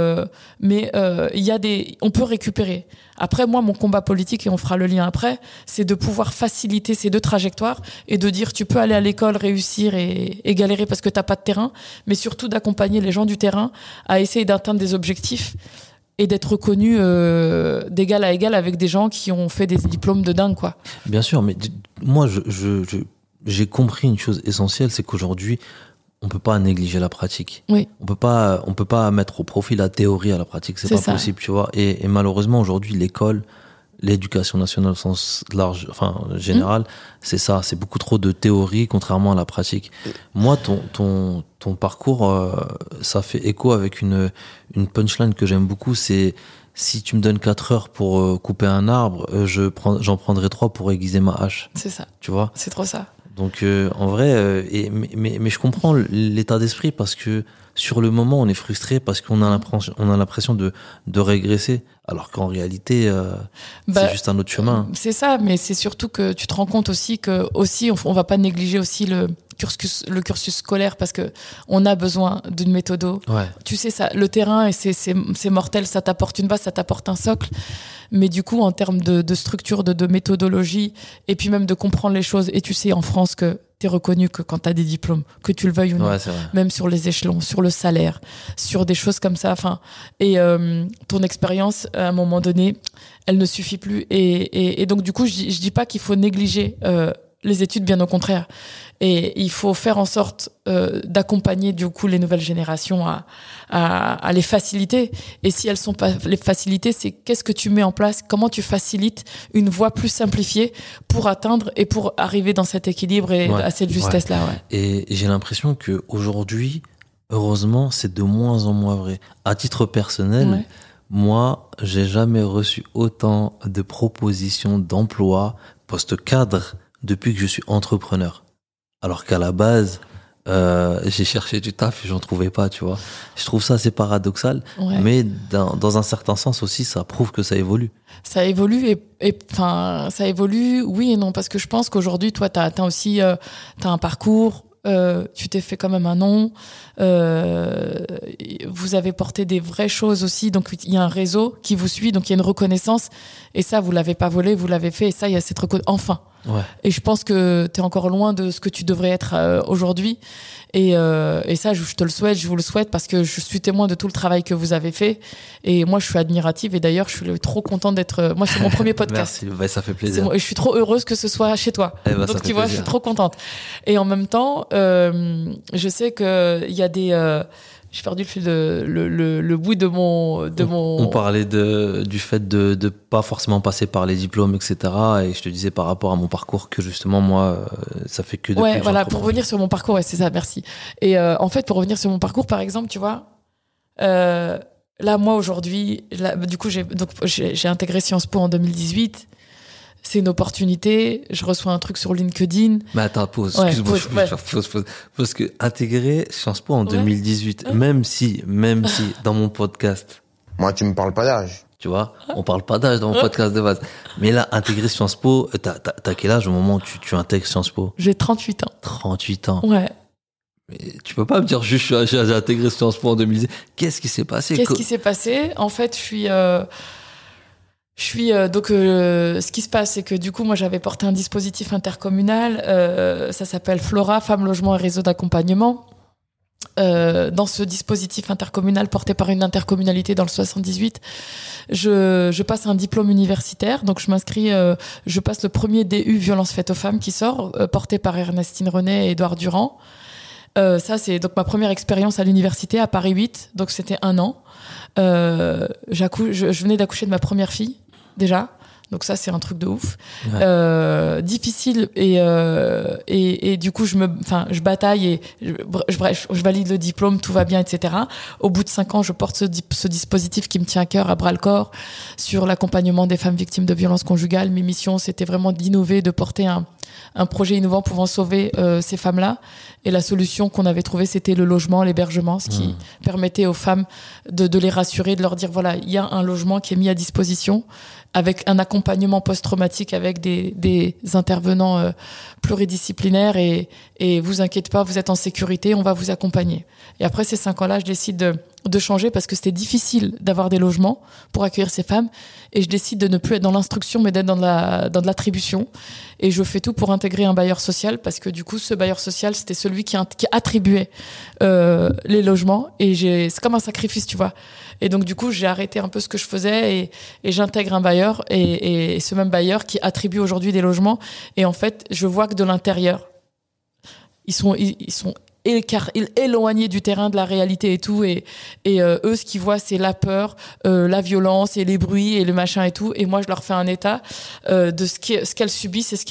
on peut récupérer. Après, moi, mon combat politique, et on fera le lien après, c'est de pouvoir faciliter ces deux trajectoires et de dire, tu peux aller à l'école, réussir et galérer parce que t'as pas de terrain, mais surtout d'accompagner les gens du terrain à essayer d'atteindre des objectifs et d'être reconnus d'égal à égal avec des gens qui ont fait des diplômes de dingue, quoi. Bien sûr, mais moi, j'ai compris une chose essentielle, c'est qu'aujourd'hui, on peut pas négliger la pratique. Oui. On peut pas mettre au profit la théorie à la pratique. C'est pas possible, tu vois. Et malheureusement, aujourd'hui, l'école, l'éducation nationale au sens large, enfin, général, c'est ça. C'est beaucoup trop de théorie, contrairement à la pratique. Moi, ton parcours, ça fait écho avec une punchline que j'aime beaucoup. C'est, si tu me donnes 4 heures pour couper un arbre, j'en prendrai 3 pour aiguiser ma hache. C'est ça. Tu vois? C'est trop ça. Donc en vrai, mais je comprends l'état d'esprit parce que sur le moment on est frustré parce qu'on a l'impression de régresser, alors qu'en réalité c'est juste un autre chemin. C'est ça, mais c'est surtout que tu te rends compte aussi on va pas négliger aussi le cursus scolaire parce que on a besoin d'une méthodo. Ouais. Tu sais ça, le terrain et c'est mortel, ça t'apporte une base, ça t'apporte un socle. Mais du coup, en termes de structure, de méthodologie, et puis même de comprendre les choses, et tu sais en France que t'es reconnu que quand t'as des diplômes, que tu le veuilles ou non, même sur les échelons, sur le salaire, sur des choses comme ça. Enfin, et ton expérience, à un moment donné, elle ne suffit plus. Et donc du coup, je dis pas qu'il faut négliger les études, bien au contraire. Et il faut faire en sorte d'accompagner du coup les nouvelles générations à les faciliter. Et si elles sont pas les faciliter, c'est qu'est-ce que tu mets en place, comment tu facilites une voie plus simplifiée pour atteindre et pour arriver dans cet équilibre et à cette justesse-là. Ouais. Et j'ai l'impression que aujourd'hui, heureusement, c'est de moins en moins vrai. À titre personnel, moi, j'ai jamais reçu autant de propositions d'emploi post cadre depuis que je suis entrepreneur. Alors qu'à la base, j'ai cherché du taf et j'en trouvais pas, tu vois. Je trouve ça assez paradoxal, mais dans un certain sens aussi, ça prouve que ça évolue. Ça évolue ça évolue, oui et non, parce que je pense qu'aujourd'hui, toi, t'as aussi, t'as un parcours, tu t'es fait quand même un nom, vous avez porté des vraies choses aussi, donc il y a un réseau qui vous suit, donc il y a une reconnaissance, et ça, vous l'avez pas volé, vous l'avez fait, et ça, il y a cette reconnaissance, enfin. Ouais. Et je pense que t'es encore loin de ce que tu devrais être aujourd'hui. Et ça, je te le souhaite, je vous le souhaite, parce que je suis témoin de tout le travail que vous avez fait. Et moi, je suis admirative. Et d'ailleurs, je suis trop contente d'être... Moi, c'est mon premier podcast. Merci, bah, ça fait plaisir. Je suis trop heureuse que ce soit chez toi. Donc, tu vois, plaisir. Je suis trop contente. Et en même temps, je sais qu'il y a des... j'ai perdu le fil le bout de mon... On parlait du fait de pas forcément passer par les diplômes, etc. Et je te disais par rapport à mon parcours que justement, moi, ça fait que... Ouais, voilà, pour revenir sur mon parcours, ouais, c'est ça, merci. Et en fait, pour revenir sur mon parcours, par exemple, tu vois, là, moi, aujourd'hui, du coup, j'ai intégré Sciences Po en 2018. C'est une opportunité. Je reçois un truc sur LinkedIn. Mais attends, pause. Excuse-moi, pause. Parce que intégrer Sciences Po en 2018, même si, dans mon podcast. Moi, tu me parles pas d'âge. Tu vois, on parle pas d'âge dans mon podcast de base. Mais là, intégrer Sciences Po, t'as quel âge au moment où tu intègres Sciences Po? J'ai 38 ans. 38 ans. Ouais. Mais tu peux pas me dire juste j'ai intégré Sciences Po en 2018. Qu'est-ce qui s'est passé? Qu'est-ce qui s'est passé? En fait, ce qui se passe, c'est que du coup, moi, j'avais porté un dispositif intercommunal. Ça s'appelle Flora, Femmes, Logement et Réseau d'accompagnement. Dans ce dispositif intercommunal porté par une intercommunalité dans le 78, je passe un diplôme universitaire. Donc, je m'inscris, je passe le premier DU Violence faite aux femmes qui sort, porté par Ernestine René et Édouard Durand. Ça, c'est donc ma première expérience à l'université à Paris 8. Donc, c'était 1 an. Je venais d'accoucher de ma première fille, déjà. Donc ça, c'est un truc de ouf. Ouais. Difficile et du coup, je bataille et je valide le diplôme, tout va bien, etc. Au bout de 5 ans, je porte ce dispositif qui me tient à cœur, à bras le corps, sur l'accompagnement des femmes victimes de violences conjugales. Mes missions, c'était vraiment d'innover, de porter un projet innovant pouvant sauver ces femmes-là. Et la solution qu'on avait trouvée, c'était le logement, l'hébergement, ce qui permettait aux femmes de les rassurer, de leur dire, voilà, il y a un logement qui est mis à disposition avec un accompagnement post-traumatique avec des intervenants pluridisciplinaires et vous inquiétez pas, vous êtes en sécurité, on va vous accompagner. Et après ces 5 ans-là, je décide de changer parce que c'était difficile d'avoir des logements pour accueillir ces femmes et je décide de ne plus être dans l'instruction mais d'être dans de l'attribution et je fais tout pour intégrer un bailleur social parce que du coup ce bailleur social c'était celui qui attribuait les logements et c'est comme un sacrifice, tu vois. Et donc du coup j'ai arrêté un peu ce que je faisais et j'intègre un bailleur et ce même bailleur qui attribue aujourd'hui des logements et en fait je vois que de l'intérieur ils sont éloignés du terrain de la réalité et tout et eux ce qu'ils voient c'est la peur, la violence et les bruits et le machin et tout et moi je leur fais un état de ce qu'elles subissent et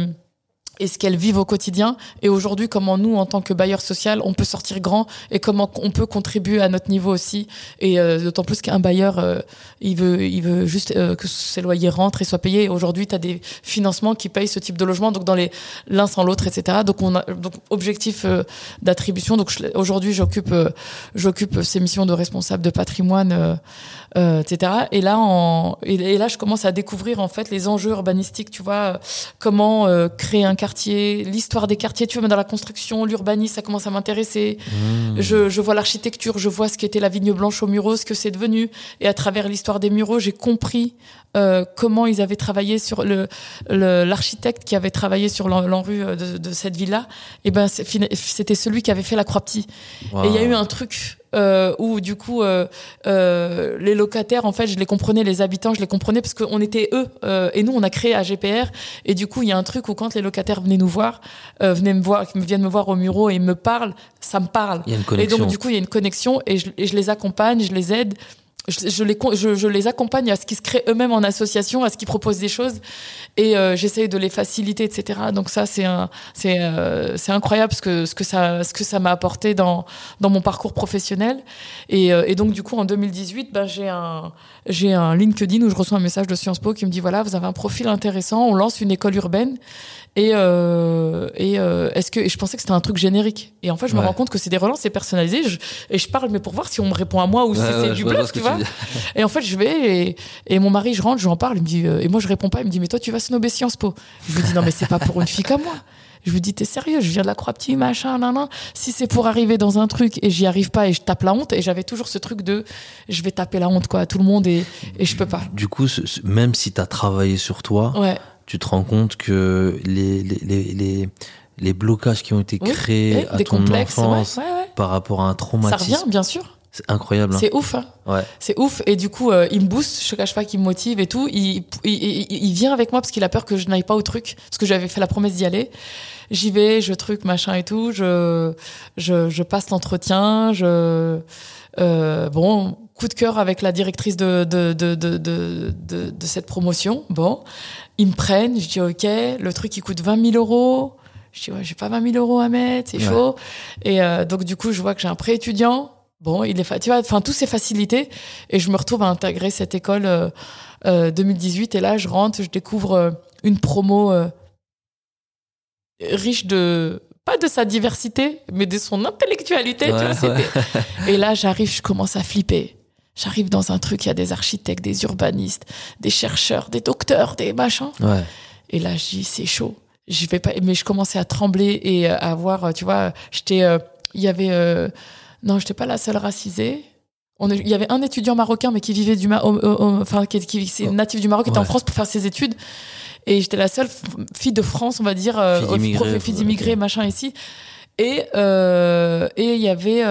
ce qu'elles vivent au quotidien et aujourd'hui comment nous en tant que bailleur social on peut sortir grand et comment on peut contribuer à notre niveau aussi et d'autant plus qu'un bailleur il veut juste que ses loyers rentrent et soient payés et aujourd'hui tu as des financements qui payent ce type de logement donc dans l'un sans l'autre etc. Donc objectif d'attribution donc aujourd'hui j'occupe ces missions de responsable de patrimoine etc. Et là je commence à découvrir en fait les enjeux urbanistiques, tu vois, comment créer un quartier, l'histoire des quartiers, tu vois, dans la construction, l'urbanisme, ça commence à m'intéresser. Je vois l'architecture, je vois ce qu'était la Vigne Blanche aux Mureaux, ce que c'est devenu, et à travers l'histoire des Mureaux, j'ai compris comment ils avaient travaillé sur l'architecte qui avait travaillé sur l'ANRU de cette ville-là. Et ben c'était celui qui avait fait la Croix-Petit. Wow. Et il y a eu un truc où du coup les locataires en fait je les comprenais, les habitants je les comprenais parce qu'on était eux et nous on a créé AGPR et du coup il y a un truc où quand les locataires venaient nous voir viennent me voir au Mureaux et me parlent, ça me parle et donc du coup il y a une connexion et je les accompagne, je les aide. Je les accompagne à ce qu'ils se créent eux-mêmes en association, à ce qu'ils proposent des choses et j'essaye de les faciliter, etc. Donc ça c'est incroyable ce que ça m'a apporté dans mon parcours professionnel et donc du coup en 2018 j'ai un LinkedIn où je reçois un message de Sciences Po qui me dit voilà vous avez un profil intéressant, on lance une école urbaine et je pensais que c'était un truc générique et en fait je me rends compte que c'est des relances, c'est personnalisé et je parle mais pour voir si on me répond à moi ou si c'est du bluff, tu vois. Et en fait je vais et mon mari je rentre, je lui en parle, il me dit et moi je réponds pas, il me dit mais toi tu vas snober Sciences Po. Je lui dis non mais c'est pas pour une fille comme moi. Je lui dis t'es sérieux, je viens de la Croix-Petit machin nan. Si c'est pour arriver dans un truc et j'y arrive pas et je tape la honte et j'avais toujours ce truc de je vais taper la honte quoi à tout le monde et je peux pas. Du coup même si t'as travaillé sur toi, tu te rends compte que les blocages qui ont été créés à ton enfance par rapport à un traumatisme. Ça revient, bien sûr. C'est incroyable. C'est ouf, hein. Ouais. C'est ouf. Et du coup, il me booste, je te cache pas qu'il me motive et tout. Il vient avec moi parce qu'il a peur que je n'aille pas au truc. Parce que j'avais fait la promesse d'y aller. J'y vais, je truc, machin et tout. Je passe l'entretien. Bon, coup de cœur avec la directrice de cette promotion. Bon, ils me prennent. Je dis OK. Le truc, il coûte 20 000 €. Je dis ouais, j'ai pas 20 000 € à mettre, c'est chaud. Et donc du coup, je vois que j'ai un prêt étudiant. Bon, tu vois, enfin tous ces facilités. Et je me retrouve à intégrer cette école 2018. Et là, je rentre, je découvre une promo riche pas de sa diversité, mais de son intellectualité. Tu vois, Et là, j'arrive, je commence à flipper. J'arrive dans un truc, il y a des architectes, des urbanistes, des chercheurs, des docteurs, des machins. Ouais. Et là, je dis, c'est chaud. Je vais pas, mais je commençais à trembler et à voir, tu vois, il y avait, non, j'étais pas la seule racisée. Il y avait un étudiant marocain, mais qui vivait qui est natif du Maroc, qui était en France pour faire ses études. Et j'étais la seule fille de France, on va dire, fille d'immigrés, machin ici. Et il y avait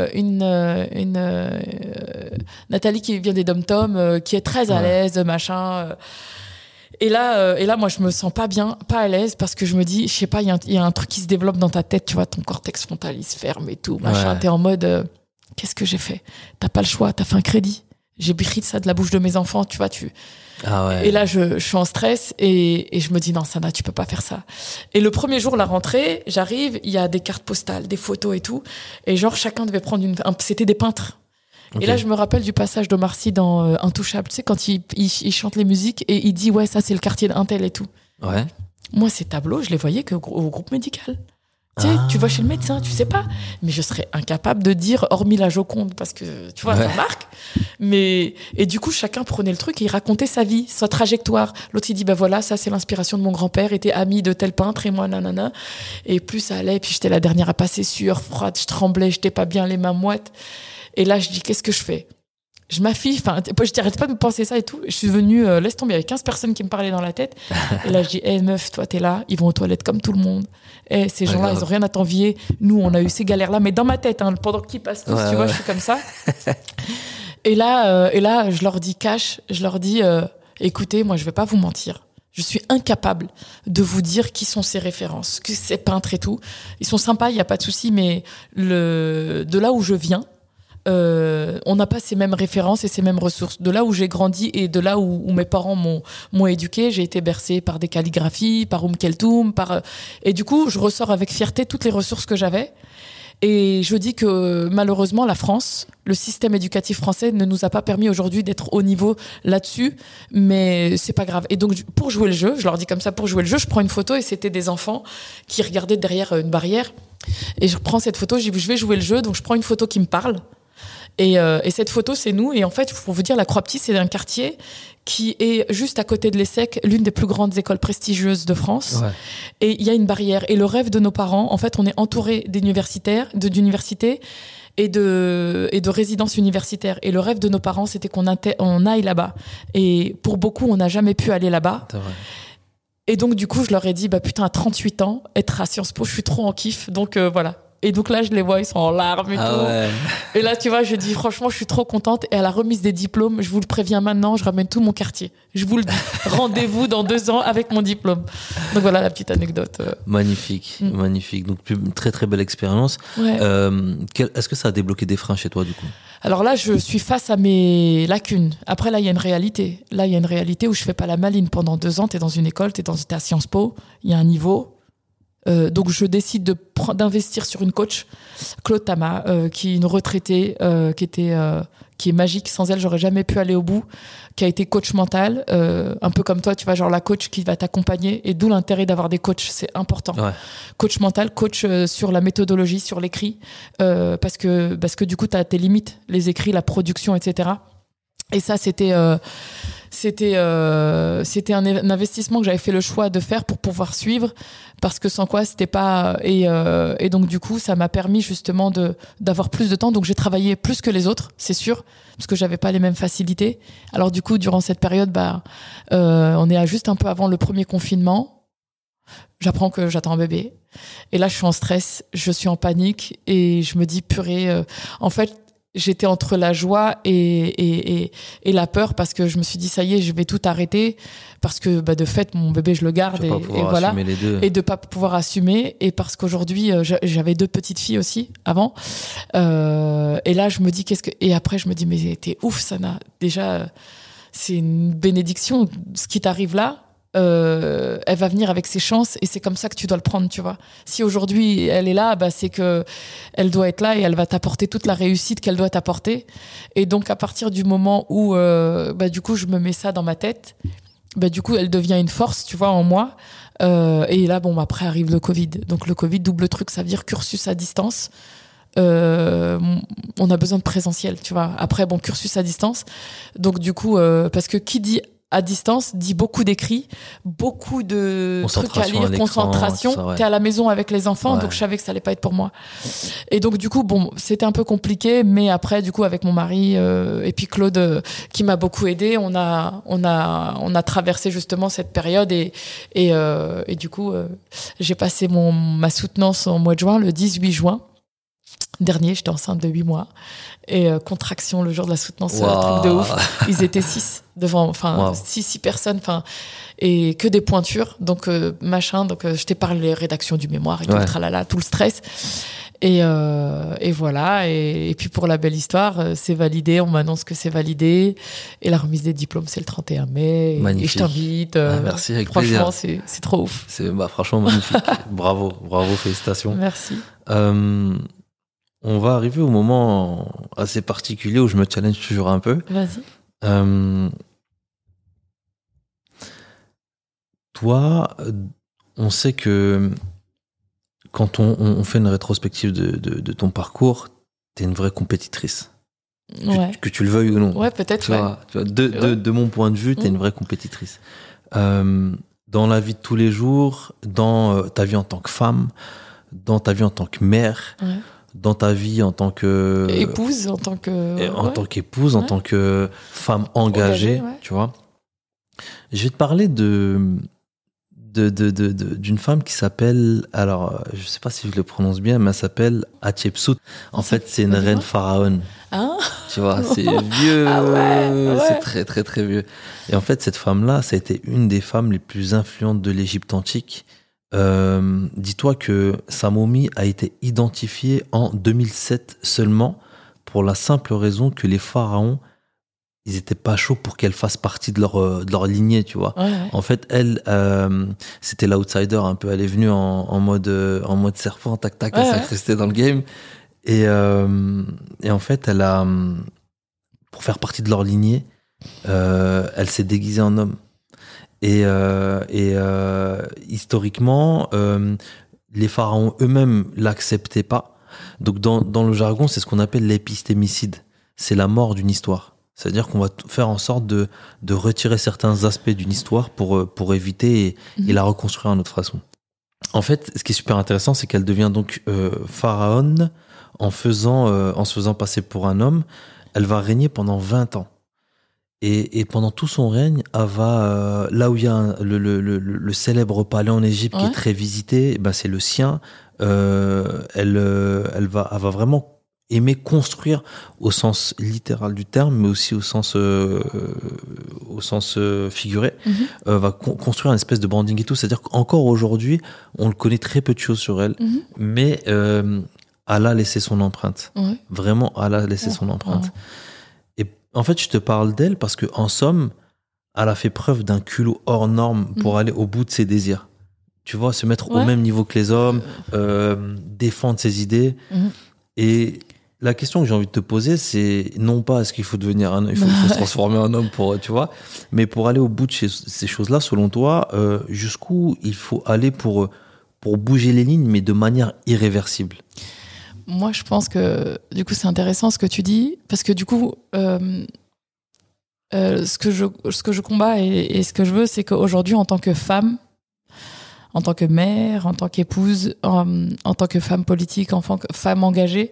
une Nathalie qui vient des Dom-Tom, qui est très à l'aise, machin. Et là, moi, je me sens pas bien, pas à l'aise, parce que je me dis, je sais pas, il y a un truc qui se développe dans ta tête, tu vois, ton cortex frontal, il se ferme et tout, machin. T'es en mode, qu'est-ce que j'ai fait? T'as pas le choix, t'as fait un crédit. J'ai pris ça de la bouche de mes enfants, tu vois, Ah ouais. Et là, je suis en stress et je me dis, non, Sana, tu peux pas faire ça. Et le premier jour, la rentrée, j'arrive, il y a des cartes postales, des photos et tout. Et genre, chacun devait prendre c'était des peintres. Okay. Et là, je me rappelle du passage d'Omar Sy dans Intouchable, tu sais, quand il chante les musiques et il dit, ouais, ça, c'est le quartier d'un tel et tout. Ouais. Moi, ces tableaux, je les voyais qu'au groupe médical. Tu sais, tu vas chez le médecin, tu sais pas. Mais je serais incapable de dire, hormis la Joconde, parce que, tu vois, ça marque. Et du coup, chacun prenait le truc et il racontait sa vie, sa trajectoire. L'autre, il dit, ben voilà, ça, c'est l'inspiration de mon grand-père, était ami de tel peintre et moi, nanana. Et plus ça allait, puis j'étais la dernière à passer sueur, froide, je tremblais, j'étais pas bien, les mains moites. Et là, je dis, qu'est-ce que je fais? Je m'affiche, je t'arrête pas de penser ça et tout. Je suis venue, laisse tomber, avec 15 personnes qui me parlaient dans la tête. Et là, je dis, meuf, toi, t'es là, ils vont aux toilettes comme tout le monde. Ces gens-là, ils ont rien à t'envier. Nous, on a eu ces galères-là, mais dans ma tête, pendant qu'ils passent tous, tu vois, je suis comme ça. Et là, je leur dis écoutez, moi, je vais pas vous mentir. Je suis incapable de vous dire qui sont ces références, que ces peintres et tout. Ils sont sympas, il y a pas de souci, mais de là où je viens, on n'a pas ces mêmes références et ces mêmes ressources. De là où j'ai grandi et de là où mes parents m'ont éduqué, j'ai été bercée par des calligraphies, par Keltoum, et du coup, je ressors avec fierté toutes les ressources que j'avais. Et je dis que malheureusement, la France, le système éducatif français ne nous a pas permis aujourd'hui d'être au niveau là-dessus, mais c'est pas grave. Et donc, pour jouer le jeu, je leur dis comme ça, pour jouer le jeu, je prends une photo et c'était des enfants qui regardaient derrière une barrière. Et je prends cette photo, je dis, je vais jouer le jeu, donc je prends une photo qui me parle. Et cette photo, c'est nous. Et en fait, pour vous dire, la Croix-Petit, c'est un quartier qui est juste à côté de l'ESSEC, l'une des plus grandes écoles prestigieuses de France. Ouais. Et il y a une barrière. Et le rêve de nos parents, en fait, on est entouré d'universités et de résidences universitaires. Et le rêve de nos parents, c'était qu'on aille là-bas. Et pour beaucoup, on n'a jamais pu aller là-bas. C'est vrai. Et donc, du coup, je leur ai dit, putain, à 38 ans, être à Sciences Po, je suis trop en kiff. Donc, voilà. Et donc là, je les vois, ils sont en larmes et tout. Ouais. Et là, tu vois, je dis, franchement, je suis trop contente. Et à la remise des diplômes, je vous le préviens maintenant, je ramène tout mon quartier. Je vous le dis. Rendez-vous dans 2 ans avec mon diplôme. Donc voilà la petite anecdote. Magnifique, magnifique. Donc, très, très belle expérience. Ouais. Est-ce que ça a débloqué des freins chez toi, du coup? Alors là, je suis face à mes lacunes. Après, là, il y a une réalité. Là, il y a une réalité où je fais pas la maline pendant 2 ans. T'es dans une école, t'es à Sciences Po. Il y a un niveau. Donc je décide d'investir sur une coach, Claude Tama, qui est une retraitée qui est magique. Sans elle, j'aurais jamais pu aller au bout. Qui a été coach mental, un peu comme toi, tu vois, genre la coach qui va t'accompagner. Et d'où l'intérêt d'avoir des coachs, c'est important. Ouais. Coach mental, coach sur la méthodologie, sur l'écrit, parce que du coup t'as tes limites, les écrits, la production, etc. Et ça, c'était c'était un investissement que j'avais fait le choix de faire pour pouvoir suivre, parce que sans quoi c'était pas, et donc du coup ça m'a permis justement d'avoir plus de temps. Donc j'ai travaillé plus que les autres, c'est sûr, parce que j'avais pas les mêmes facilités. Alors du coup durant cette période, on est à juste un peu avant le premier confinement. J'apprends que j'attends un bébé, et là je suis en stress, je suis en panique, et je me dis purée, en fait j'étais entre la joie et la peur, parce que je me suis dit ça y est, je vais tout arrêter, parce que de fait mon bébé je le garde, et voilà, les deux. et de pas pouvoir assumer, et parce qu'aujourd'hui j'avais 2 petites filles aussi avant, et là je me dis et après je me dis mais t'es ouf Sana, déjà c'est une bénédiction ce qui t'arrive là. Elle va venir avec ses chances, et c'est comme ça que tu dois le prendre, tu vois. Si aujourd'hui elle est là, c'est que elle doit être là, et elle va t'apporter toute la réussite qu'elle doit t'apporter. Et donc à partir du moment où du coup je me mets ça dans ma tête, du coup elle devient une force, tu vois, en moi. Et là après arrive le Covid. Donc le Covid, double truc, ça veut dire cursus à distance. On a besoin de présentiel, tu vois. Après cursus à distance. Donc du coup parce que qui dit à distance dit beaucoup d'écrits, beaucoup de trucs à lire, concentration. T'es à la maison avec les enfants, donc je savais que ça allait pas être pour moi. Et donc du coup, c'était un peu compliqué, mais après du coup avec mon mari et puis Claude qui m'a beaucoup aidé, on a traversé justement cette période, et du coup j'ai passé ma soutenance en mois de juin, le 18 juin dernier. J'étais enceinte de 8 mois. Et contraction le jour de la soutenance, truc de ouf. Ils étaient 6 devant, 6 personnes, et que des pointures. Donc, donc je t'ai parlé rédaction du mémoire et tout, tralala, tout le stress. Et voilà. Et puis pour la belle histoire, c'est validé. On m'annonce que c'est validé. Et la remise des diplômes, c'est le 31 mai. Magnifique. Et je t'invite. Merci, avec franchement, plaisir. c'est trop ouf. C'est franchement magnifique. Bravo, félicitations. Merci. On va arriver au moment assez particulier où je me challenge toujours un peu. Vas-y. Toi, on sait que quand on fait une rétrospective de ton parcours, t'es une vraie compétitrice. Que tu le veuilles ou non. Ouais, peut-être. Tu vois, de mon point de vue, t'es une vraie compétitrice. Dans la vie de tous les jours, dans ta vie en tant que femme, dans ta vie en tant que mère, dans ta vie en tant que épouse, en tant qu'épouse, en tant que femme engagée, tu vois. Je vais te parler d'une femme qui s'appelle, alors je sais pas si je le prononce bien, mais elle s'appelle Hatshepsut. En fait, c'est une reine pharaon. Hein? Tu vois, c'est vieux, c'est très très très vieux. Et en fait, cette femme-là, ça a été une des femmes les plus influentes de l'Égypte antique. Dis-toi que sa momie a été identifiée en 2007 seulement, pour la simple raison que les pharaons, ils étaient pas chauds pour qu'elle fasse partie de leur lignée, tu vois. En fait, elle, c'était l'outsider un peu. Elle est venue en mode serpent, tac tac, elle s'est incrustée dans le game. Et en fait, elle a, pour faire partie de leur lignée, elle s'est déguisée en homme. Et historiquement, les pharaons eux-mêmes l'acceptaient pas. Donc dans le jargon, c'est ce qu'on appelle l'épistémicide. C'est la mort d'une histoire. C'est-à-dire qu'on va faire en sorte de retirer certains aspects d'une histoire pour éviter et la reconstruire à notre façon. En fait, ce qui est super intéressant, c'est qu'elle devient donc pharaon en se faisant passer pour un homme. Elle va régner pendant 20 ans. Et pendant tout son règne, elle va là où il y a le célèbre palais en Égypte qui est très visité, c'est le sien. Elle va vraiment aimer construire au sens littéral du terme, mais aussi au sens figuré. Va construire une espèce de branding et tout. C'est-à-dire qu'encore aujourd'hui, on le connaît très peu de choses sur elle, mais elle a laissé son empreinte. Vraiment, elle a laissé son empreinte. En fait, je te parle d'elle parce que, en somme, elle a fait preuve d'un culot hors norme pour aller au bout de ses désirs. Tu vois, se mettre au même niveau que les hommes, défendre ses idées. Et la question que j'ai envie de te poser, c'est non pas est-ce qu'il faut devenir un homme, il faut se transformer en homme pour, tu vois, mais pour aller au bout de ces choses-là, selon toi, jusqu'où il faut aller pour bouger les lignes, mais de manière irréversible? Moi, je pense que, du coup, c'est intéressant ce que tu dis, parce que, du coup, ce que je combats et ce que je veux, c'est qu'aujourd'hui, en tant que femme, en tant que mère, en tant qu'épouse, en tant que femme politique, en tant que femme engagée,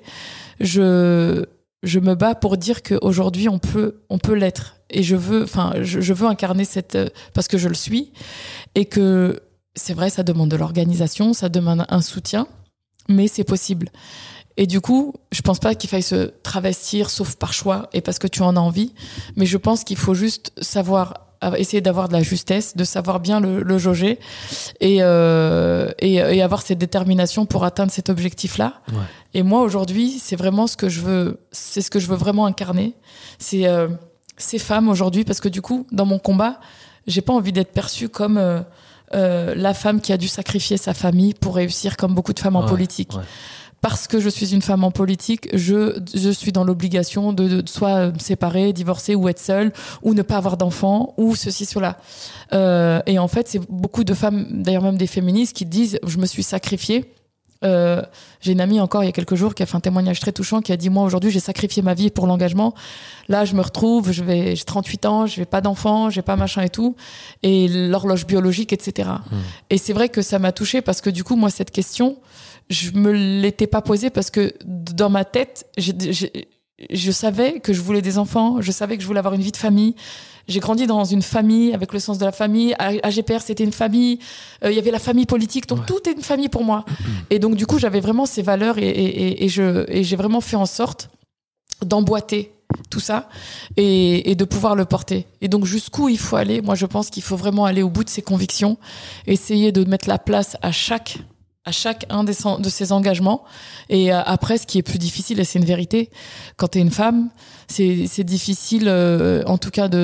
je me bats pour dire qu'aujourd'hui on peut l'être. Et je veux incarner parce que je le suis, et que c'est vrai, ça demande de l'organisation, ça demande un soutien, mais c'est possible. Et du coup, je pense pas qu'il faille se travestir, sauf par choix et parce que tu en as envie, mais je pense qu'il faut juste savoir essayer d'avoir de la justesse, de savoir bien le jauger et avoir cette détermination pour atteindre cet objectif-là. Ouais. Et moi, aujourd'hui, c'est vraiment ce que je veux vraiment incarner. C'est ces femmes aujourd'hui, parce que du coup, dans mon combat, j'ai pas envie d'être perçue comme la femme qui a dû sacrifier sa famille pour réussir, comme beaucoup de femmes en politique. Ouais. Parce que je suis une femme en politique, je suis dans l'obligation de soit me séparer, divorcer ou être seule, ou ne pas avoir d'enfants, ou ceci, cela. Et en fait, c'est beaucoup de femmes, d'ailleurs même des féministes, qui disent « je me suis sacrifiée ». J'ai une amie encore il y a quelques jours qui a fait un témoignage très touchant, qui a dit « moi aujourd'hui j'ai sacrifié ma vie pour l'engagement, là je me retrouve, j'ai 38 ans, je n'ai pas d'enfants, j'ai pas machin et tout, et l'horloge biologique, etc. » Et c'est vrai que ça m'a touchée parce que du coup moi cette question, je me l'étais pas posée parce que dans ma tête, je savais que je voulais des enfants, je savais que je voulais avoir une vie de famille. J'ai grandi dans une famille avec le sens de la famille. AGPR, c'était une famille. Il y avait la famille politique, donc tout est une famille pour moi. Et donc du coup, j'avais vraiment ces valeurs et j'ai vraiment fait en sorte d'emboîter tout ça et de pouvoir le porter. Et donc jusqu'où il faut aller, moi je pense qu'il faut vraiment aller au bout de ses convictions, essayer de mettre la place à chacun de ses engagements. Et après, ce qui est plus difficile, et c'est une vérité, quand t'es une femme, c'est difficile, en tout cas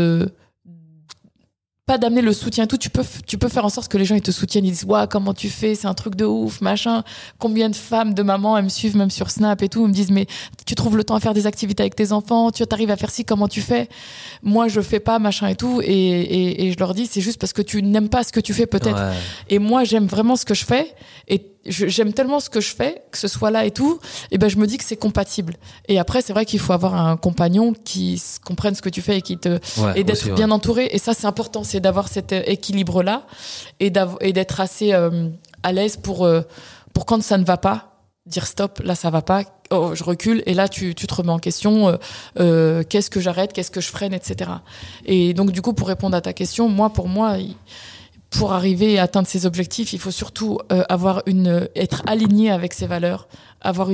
pas d'amener le soutien et tout. Tu peux faire en sorte que les gens ils te soutiennent, ils disent waouh, comment tu fais, c'est un truc de ouf, machin. Combien de femmes, de mamans, elles me suivent même sur Snap et tout, elles me disent mais tu trouves le temps à faire des activités avec tes enfants, tu arrives à faire ci, comment tu fais? Moi je fais pas, machin et tout, et je leur dis c'est juste parce que tu n'aimes pas ce que tu fais peut-être. Ouais. Et moi j'aime vraiment ce que je fais, et j'aime tellement ce que je fais, que ce soit là et tout, et ben je me dis que c'est compatible. Et après c'est vrai qu'il faut avoir un compagnon qui comprenne ce que tu fais et et d'être aussi, bien entouré, et ça c'est important, c'est d'avoir cet équilibre là et d'être assez à l'aise pour quand ça ne va pas, dire stop, là ça va pas, oh, je recule, et là tu te remets en question, qu'est-ce que j'arrête, qu'est-ce que je freine, etc. Et donc du coup, pour répondre à ta question, pour moi pour arriver à atteindre ses objectifs, il faut surtout être aligné avec ses valeurs, avoir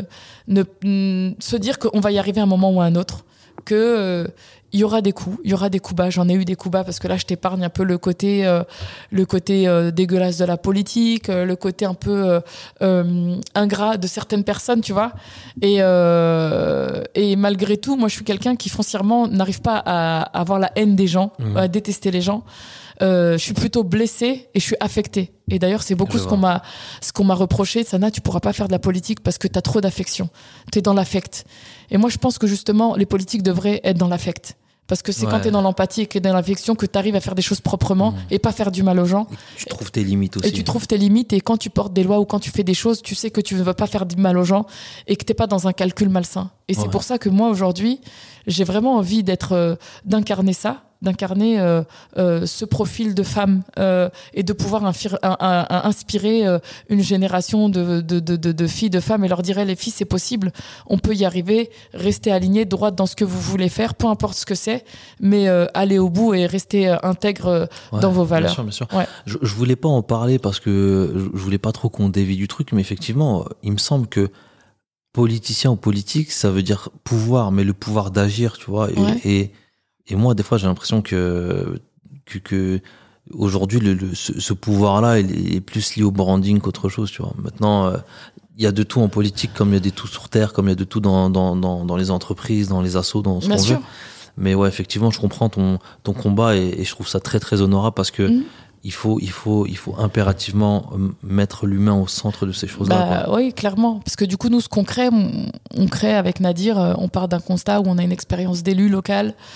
se dire qu'on va y arriver à un moment ou à un autre, que il y aura des coups bas. J'en ai eu des coups bas parce que là je t'épargne un peu le côté dégueulasse de la politique, le côté un peu ingrat de certaines personnes, tu vois. Et malgré tout, moi je suis quelqu'un qui foncièrement n'arrive pas à avoir la haine des gens, à détester les gens. Je suis plutôt blessée et je suis affectée. Et d'ailleurs, c'est beaucoup ce qu'on m'a reproché. Sana, tu pourras pas faire de la politique parce que t'as trop d'affection. T'es dans l'affect. Et moi, je pense que justement, les politiques devraient être dans l'affect. Parce que c'est quand t'es dans l'empathie et que t'es dans l'affection que t'arrives à faire des choses proprement et pas faire du mal aux gens. Et tu trouves tes limites aussi. Et tu trouves tes limites, et quand tu portes des lois ou quand tu fais des choses, tu sais que tu ne veux pas faire du mal aux gens et que t'es pas dans un calcul malsain. Et c'est pour ça que moi, aujourd'hui, j'ai vraiment envie d'incarner ça, d'incarner ce profil de femme et de pouvoir inspirer une génération de filles, de femmes, et leur dire les filles, c'est possible, on peut y arriver, rester alignées, droite dans ce que vous voulez faire, peu importe ce que c'est, mais aller au bout et rester intègre dans vos valeurs. Bien sûr. Ouais. Je voulais pas en parler parce que je voulais pas trop qu'on dévie du truc, mais effectivement, il me semble que politicien ou politique, ça veut dire pouvoir, mais le pouvoir d'agir, tu vois. Et moi, des fois, j'ai l'impression que aujourd'hui, ce pouvoir-là, il est plus lié au branding qu'autre chose, tu vois. Maintenant, il y a de tout en politique, comme il y a de tout sur Terre, comme il y a de tout dans les entreprises, dans les assos, dans ce qu'on veut. Mais ouais, effectivement, je comprends ton combat, et je trouve ça très, très honorable parce que il faut impérativement mettre l'humain au centre de ces choses-là. Oui, clairement. Parce que du coup, nous, ce qu'on crée, on crée avec Nadir, on part d'un constat où on a une expérience d'élu local,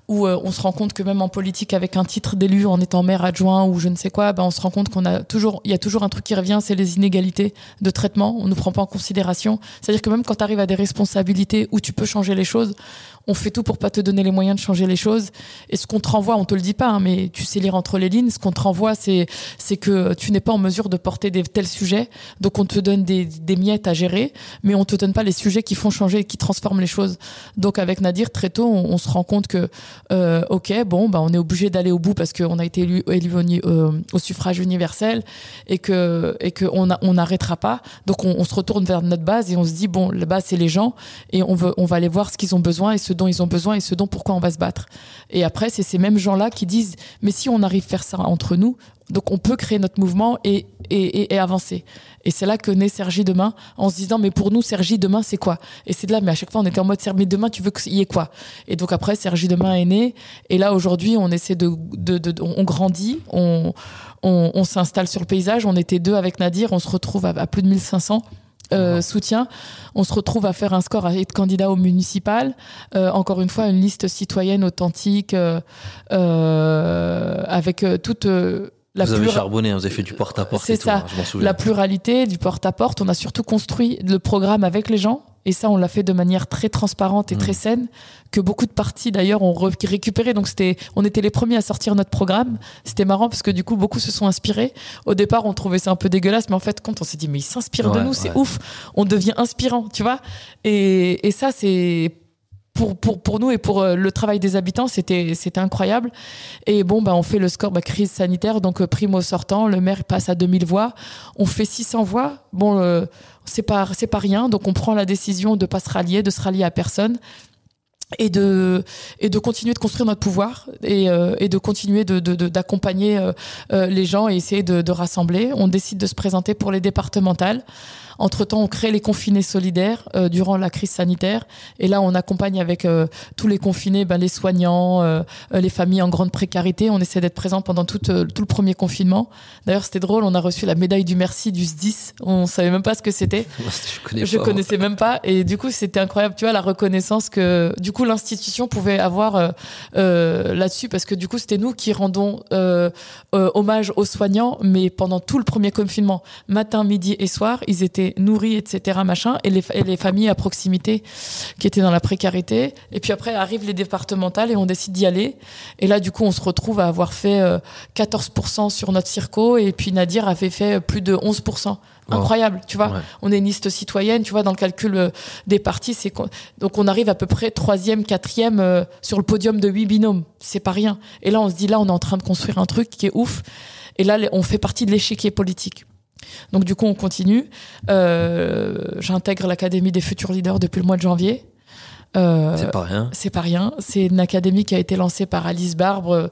où on se rend compte que même en politique, avec un titre d'élu, en étant maire adjoint ou je ne sais quoi, on se rend compte il y a toujours un truc qui revient, c'est les inégalités de traitement. On ne nous prend pas en considération. C'est-à-dire que même quand tu arrives à des responsabilités où tu peux changer les choses, on fait tout pour pas te donner les moyens de changer les choses. Et ce qu'on te renvoie, on te le dit pas, mais tu sais lire entre les lignes. Ce qu'on te renvoie, c'est que tu n'es pas en mesure de porter tels sujets. Donc on te donne des miettes à gérer, mais on te donne pas les sujets qui font changer et qui transforment les choses. Donc avec Nadir, très tôt, on se rend compte que on est obligé d'aller au bout parce qu'on a été élu au suffrage universel et que on n'arrêtera pas. Donc on se retourne vers notre base et on se dit la base c'est les gens et on va aller voir ce qu'ils ont besoin et ce dont ils ont besoin et ce dont pourquoi on va se battre. Et après c'est ces mêmes gens-là qui disent mais si on arrive à faire ça entre nous, donc on peut créer notre mouvement et avancer. Et c'est là que naît Cergy Demain, en se disant mais pour nous Cergy Demain c'est quoi? Et c'est de là, mais à chaque fois on était en mode mais demain tu veux qu'il y ait quoi? Et donc après Cergy Demain est né, et là aujourd'hui on essaie on grandit, on s'installe sur le paysage. On était 2 avec Nadir, on se retrouve à plus de 1500 soutien. On se retrouve à faire un score, à être candidat au municipal. Encore une fois, une liste citoyenne authentique avec toute vous avez charbonné, vous avez fait du porte-à-porte. C'est ça, je m'en souviens. La pluralité, du porte-à-porte. On a surtout construit le programme avec les gens. Et ça, on l'a fait de manière très transparente et très saine, que beaucoup de partis d'ailleurs ont récupéré. Donc on était les premiers à sortir notre programme. C'était marrant parce que du coup, beaucoup se sont inspirés. Au départ, on trouvait ça un peu dégueulasse, mais en fait, quand on s'est dit, mais ils s'inspirent de nous, c'est ouf. On devient inspirant, tu vois. Et ça, c'est pour nous et pour le travail des habitants, c'était incroyable. Et on fait le score crise sanitaire, donc primo sortant, le maire passe à 2000 voix. On fait 600 voix. C'est pas rien. Donc on prend la décision de pas se rallier, de se rallier à personne. Et de continuer de construire notre pouvoir et de continuer d'accompagner les gens et essayer de rassembler. On décide de se présenter pour les départementales. Entre-temps, on crée les confinés solidaires durant la crise sanitaire. Et là, on accompagne avec tous les confinés, les soignants, les familles en grande précarité. On essaie d'être présent pendant tout le premier confinement. D'ailleurs, c'était drôle, on a reçu la médaille du merci du SDIS. On savait même pas ce que c'était. Je connaissais même pas. Et du coup, c'était incroyable, tu vois, la reconnaissance que du coup l'institution pouvait avoir là-dessus, parce que du coup, c'était nous qui rendons hommage aux soignants, mais pendant tout le premier confinement, matin, midi et soir, ils étaient nourris, etc., machin, et les familles à proximité qui étaient dans la précarité. Et puis après arrivent les départementales et on décide d'y aller. Et là, du coup, on se retrouve à avoir fait 14% sur notre circo, et puis Nadir avait fait plus de 11%. Incroyable, tu vois. Ouais. On est une liste citoyenne, tu vois, dans le calcul des partis, donc on arrive à peu près 3e, 4e sur le podium de 8 binômes. C'est pas rien. Et là, on se dit, là, on est en train de construire un truc qui est ouf. Et là, on fait partie de l'échiquier politique. Donc du coup, on continue. J'intègre l'Académie des futurs leaders depuis le mois de janvier. C'est pas rien. C'est pas rien. C'est une académie qui a été lancée par Alice Barbe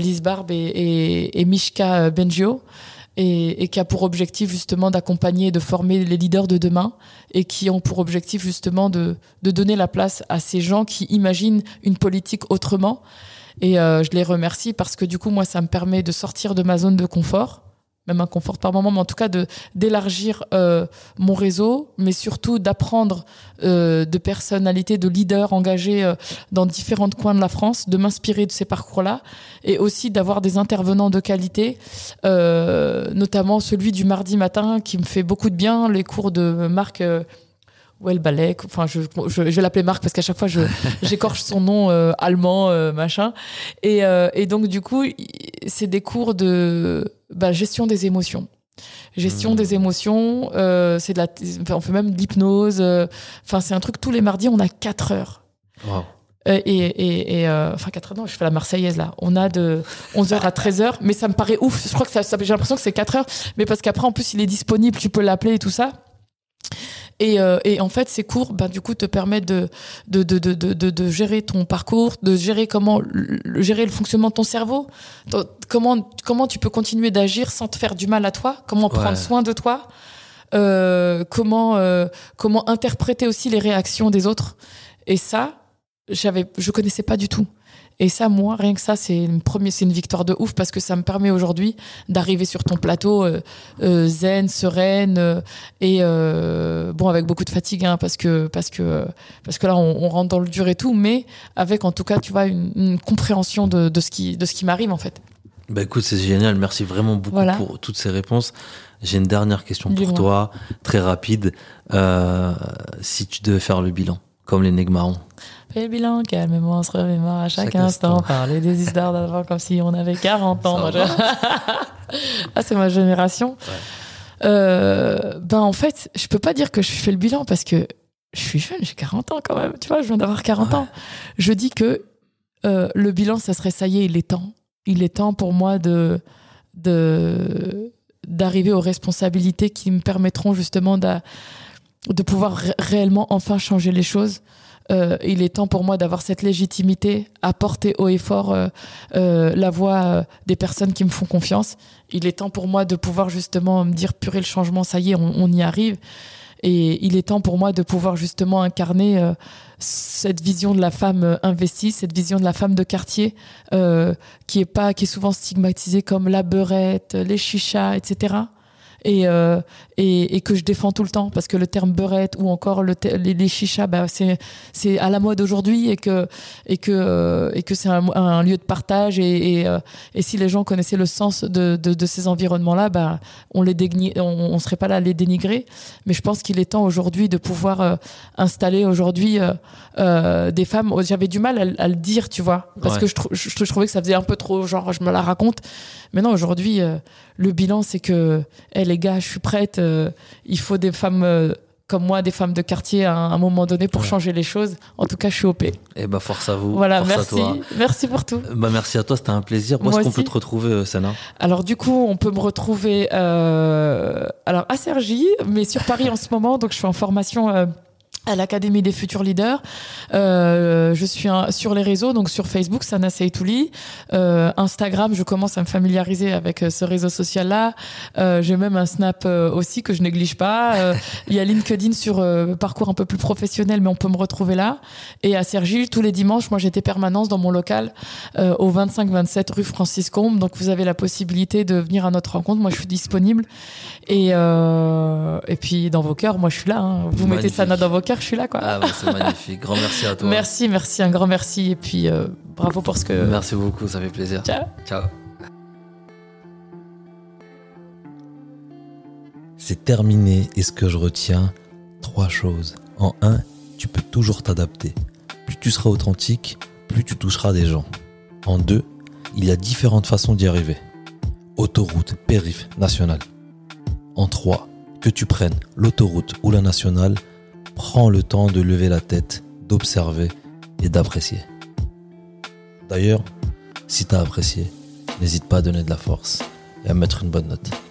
et Mishka Bengio, et qui a pour objectif justement d'accompagner et de former les leaders de demain, et qui ont pour objectif justement de donner la place à ces gens qui imaginent une politique autrement. Et je les remercie parce que du coup, moi, ça me permet de sortir de ma zone de confort, même un confort par moment, mais en tout cas d'élargir mon réseau, mais surtout d'apprendre de personnalités, de leaders engagés dans différents coins de la France, de m'inspirer de ces parcours-là, et aussi d'avoir des intervenants de qualité, notamment celui du mardi matin qui me fait beaucoup de bien, les cours de Marc Welbalek, enfin je vais l'appeler Marc parce qu'à chaque fois j'écorche son nom allemand, machin, et donc du coup c'est des cours de gestion des émotions. Des émotions, on fait même de l'hypnose, c'est un truc tous les mardis, on a 4 heures. Wow. 4 heures, non, je fais la Marseillaise là. On a de 11h à 13h, mais ça me paraît ouf. Je crois que j'ai l'impression que c'est 4 heures, mais parce qu'après en plus il est disponible, tu peux l'appeler et tout ça. Et en fait, ces cours, du coup, te permettent de gérer ton parcours, de gérer gérer le fonctionnement de ton cerveau. Comment tu peux continuer d'agir sans te faire du mal à toi? Comment prendre soin de toi? Comment interpréter aussi les réactions des autres? Et ça, je connaissais pas du tout. Et ça, moi, rien que ça, c'est une victoire de ouf parce que ça me permet aujourd'hui d'arriver sur ton plateau zen, sereine et bon, avec beaucoup de fatigue, hein, parce que là, on rentre dans le dur et tout, mais avec en tout cas, tu vois, une compréhension de ce qui m'arrive en fait. Bah écoute, c'est génial. Merci vraiment beaucoup pour toutes ces réponses. J'ai une dernière question pour toi, très rapide. Si tu devais faire le bilan, comme les Negmarons. Fais le bilan, calmement, on se remémore à chaque instant. Parler des histoires d'avant comme si on avait 40 ans. Ah, c'est ma génération. Ouais. En fait, je peux pas dire que je fais le bilan parce que je suis jeune, j'ai 40 ans quand même. Tu vois, je viens d'avoir 40 ans. Je dis que le bilan, ça serait ça y est, il est temps. Il est temps pour moi d'arriver aux responsabilités qui me permettront justement de pouvoir réellement enfin changer les choses. Il est temps pour moi d'avoir cette légitimité à porter haut et fort la voix des personnes qui me font confiance. Il est temps pour moi de pouvoir justement me dire purée, le changement, ça y est, on y arrive. Et il est temps pour moi de pouvoir justement incarner cette vision de la femme investie, cette vision de la femme de quartier qui est souvent stigmatisée comme la beurette, les chichas, etc. Et que je défends tout le temps parce que le terme beurette ou encore les chichas, c'est à la mode aujourd'hui et que c'est un lieu de partage et si les gens connaissaient le sens de ces environnements-là, on serait pas là à les dénigrer. Mais je pense qu'il est temps aujourd'hui de pouvoir installer aujourd'hui des femmes. J'avais du mal à le dire, tu vois, parce que je trouvais que ça faisait un peu trop genre je me la raconte. Mais non, aujourd'hui, le bilan, c'est que les gars, je suis prête. Il faut des femmes comme moi, des femmes de quartier à un moment donné pour changer les choses. En tout cas, je suis OP. Et force à vous. Voilà, force merci. À toi. Merci pour tout. Merci à toi, c'était un plaisir. Où est-ce qu'on peut te retrouver, Sana ? Alors du coup, on peut me retrouver à Cergy, mais sur Paris en ce moment. Donc je suis en formation à l'Académie des futurs leaders. Je suis sur les réseaux, donc sur Facebook, Sana Seytouli. Instagram, je commence à me familiariser avec ce réseau social-là. J'ai même un Snap aussi que je néglige pas. Il y a LinkedIn sur parcours un peu plus professionnel, mais on peut me retrouver là. Et à Cergy, tous les dimanches, moi j'étais permanence dans mon local au 25-27 rue Francis Combe. Donc vous avez la possibilité de venir à notre rencontre. Moi je suis disponible. Et puis dans vos cœurs, moi je suis là. Hein. Vous Magnifique. Mettez Sana dans vos cœurs, je suis là, quoi. Ah ouais, c'est magnifique. Grand merci à toi. Merci, un grand merci. Et puis bravo pour ce que... Merci beaucoup, ça fait plaisir. Ciao. C'est terminé et ce que je retiens, 3 choses. En 1, tu peux toujours t'adapter. Plus tu seras authentique, plus tu toucheras des gens. En 2, il y a différentes façons d'y arriver. Autoroute, périph, nationale. En 3, que tu prennes l'autoroute ou la nationale, prends le temps de lever la tête, d'observer et d'apprécier. D'ailleurs, si tu as apprécié, n'hésite pas à donner de la force et à mettre une bonne note.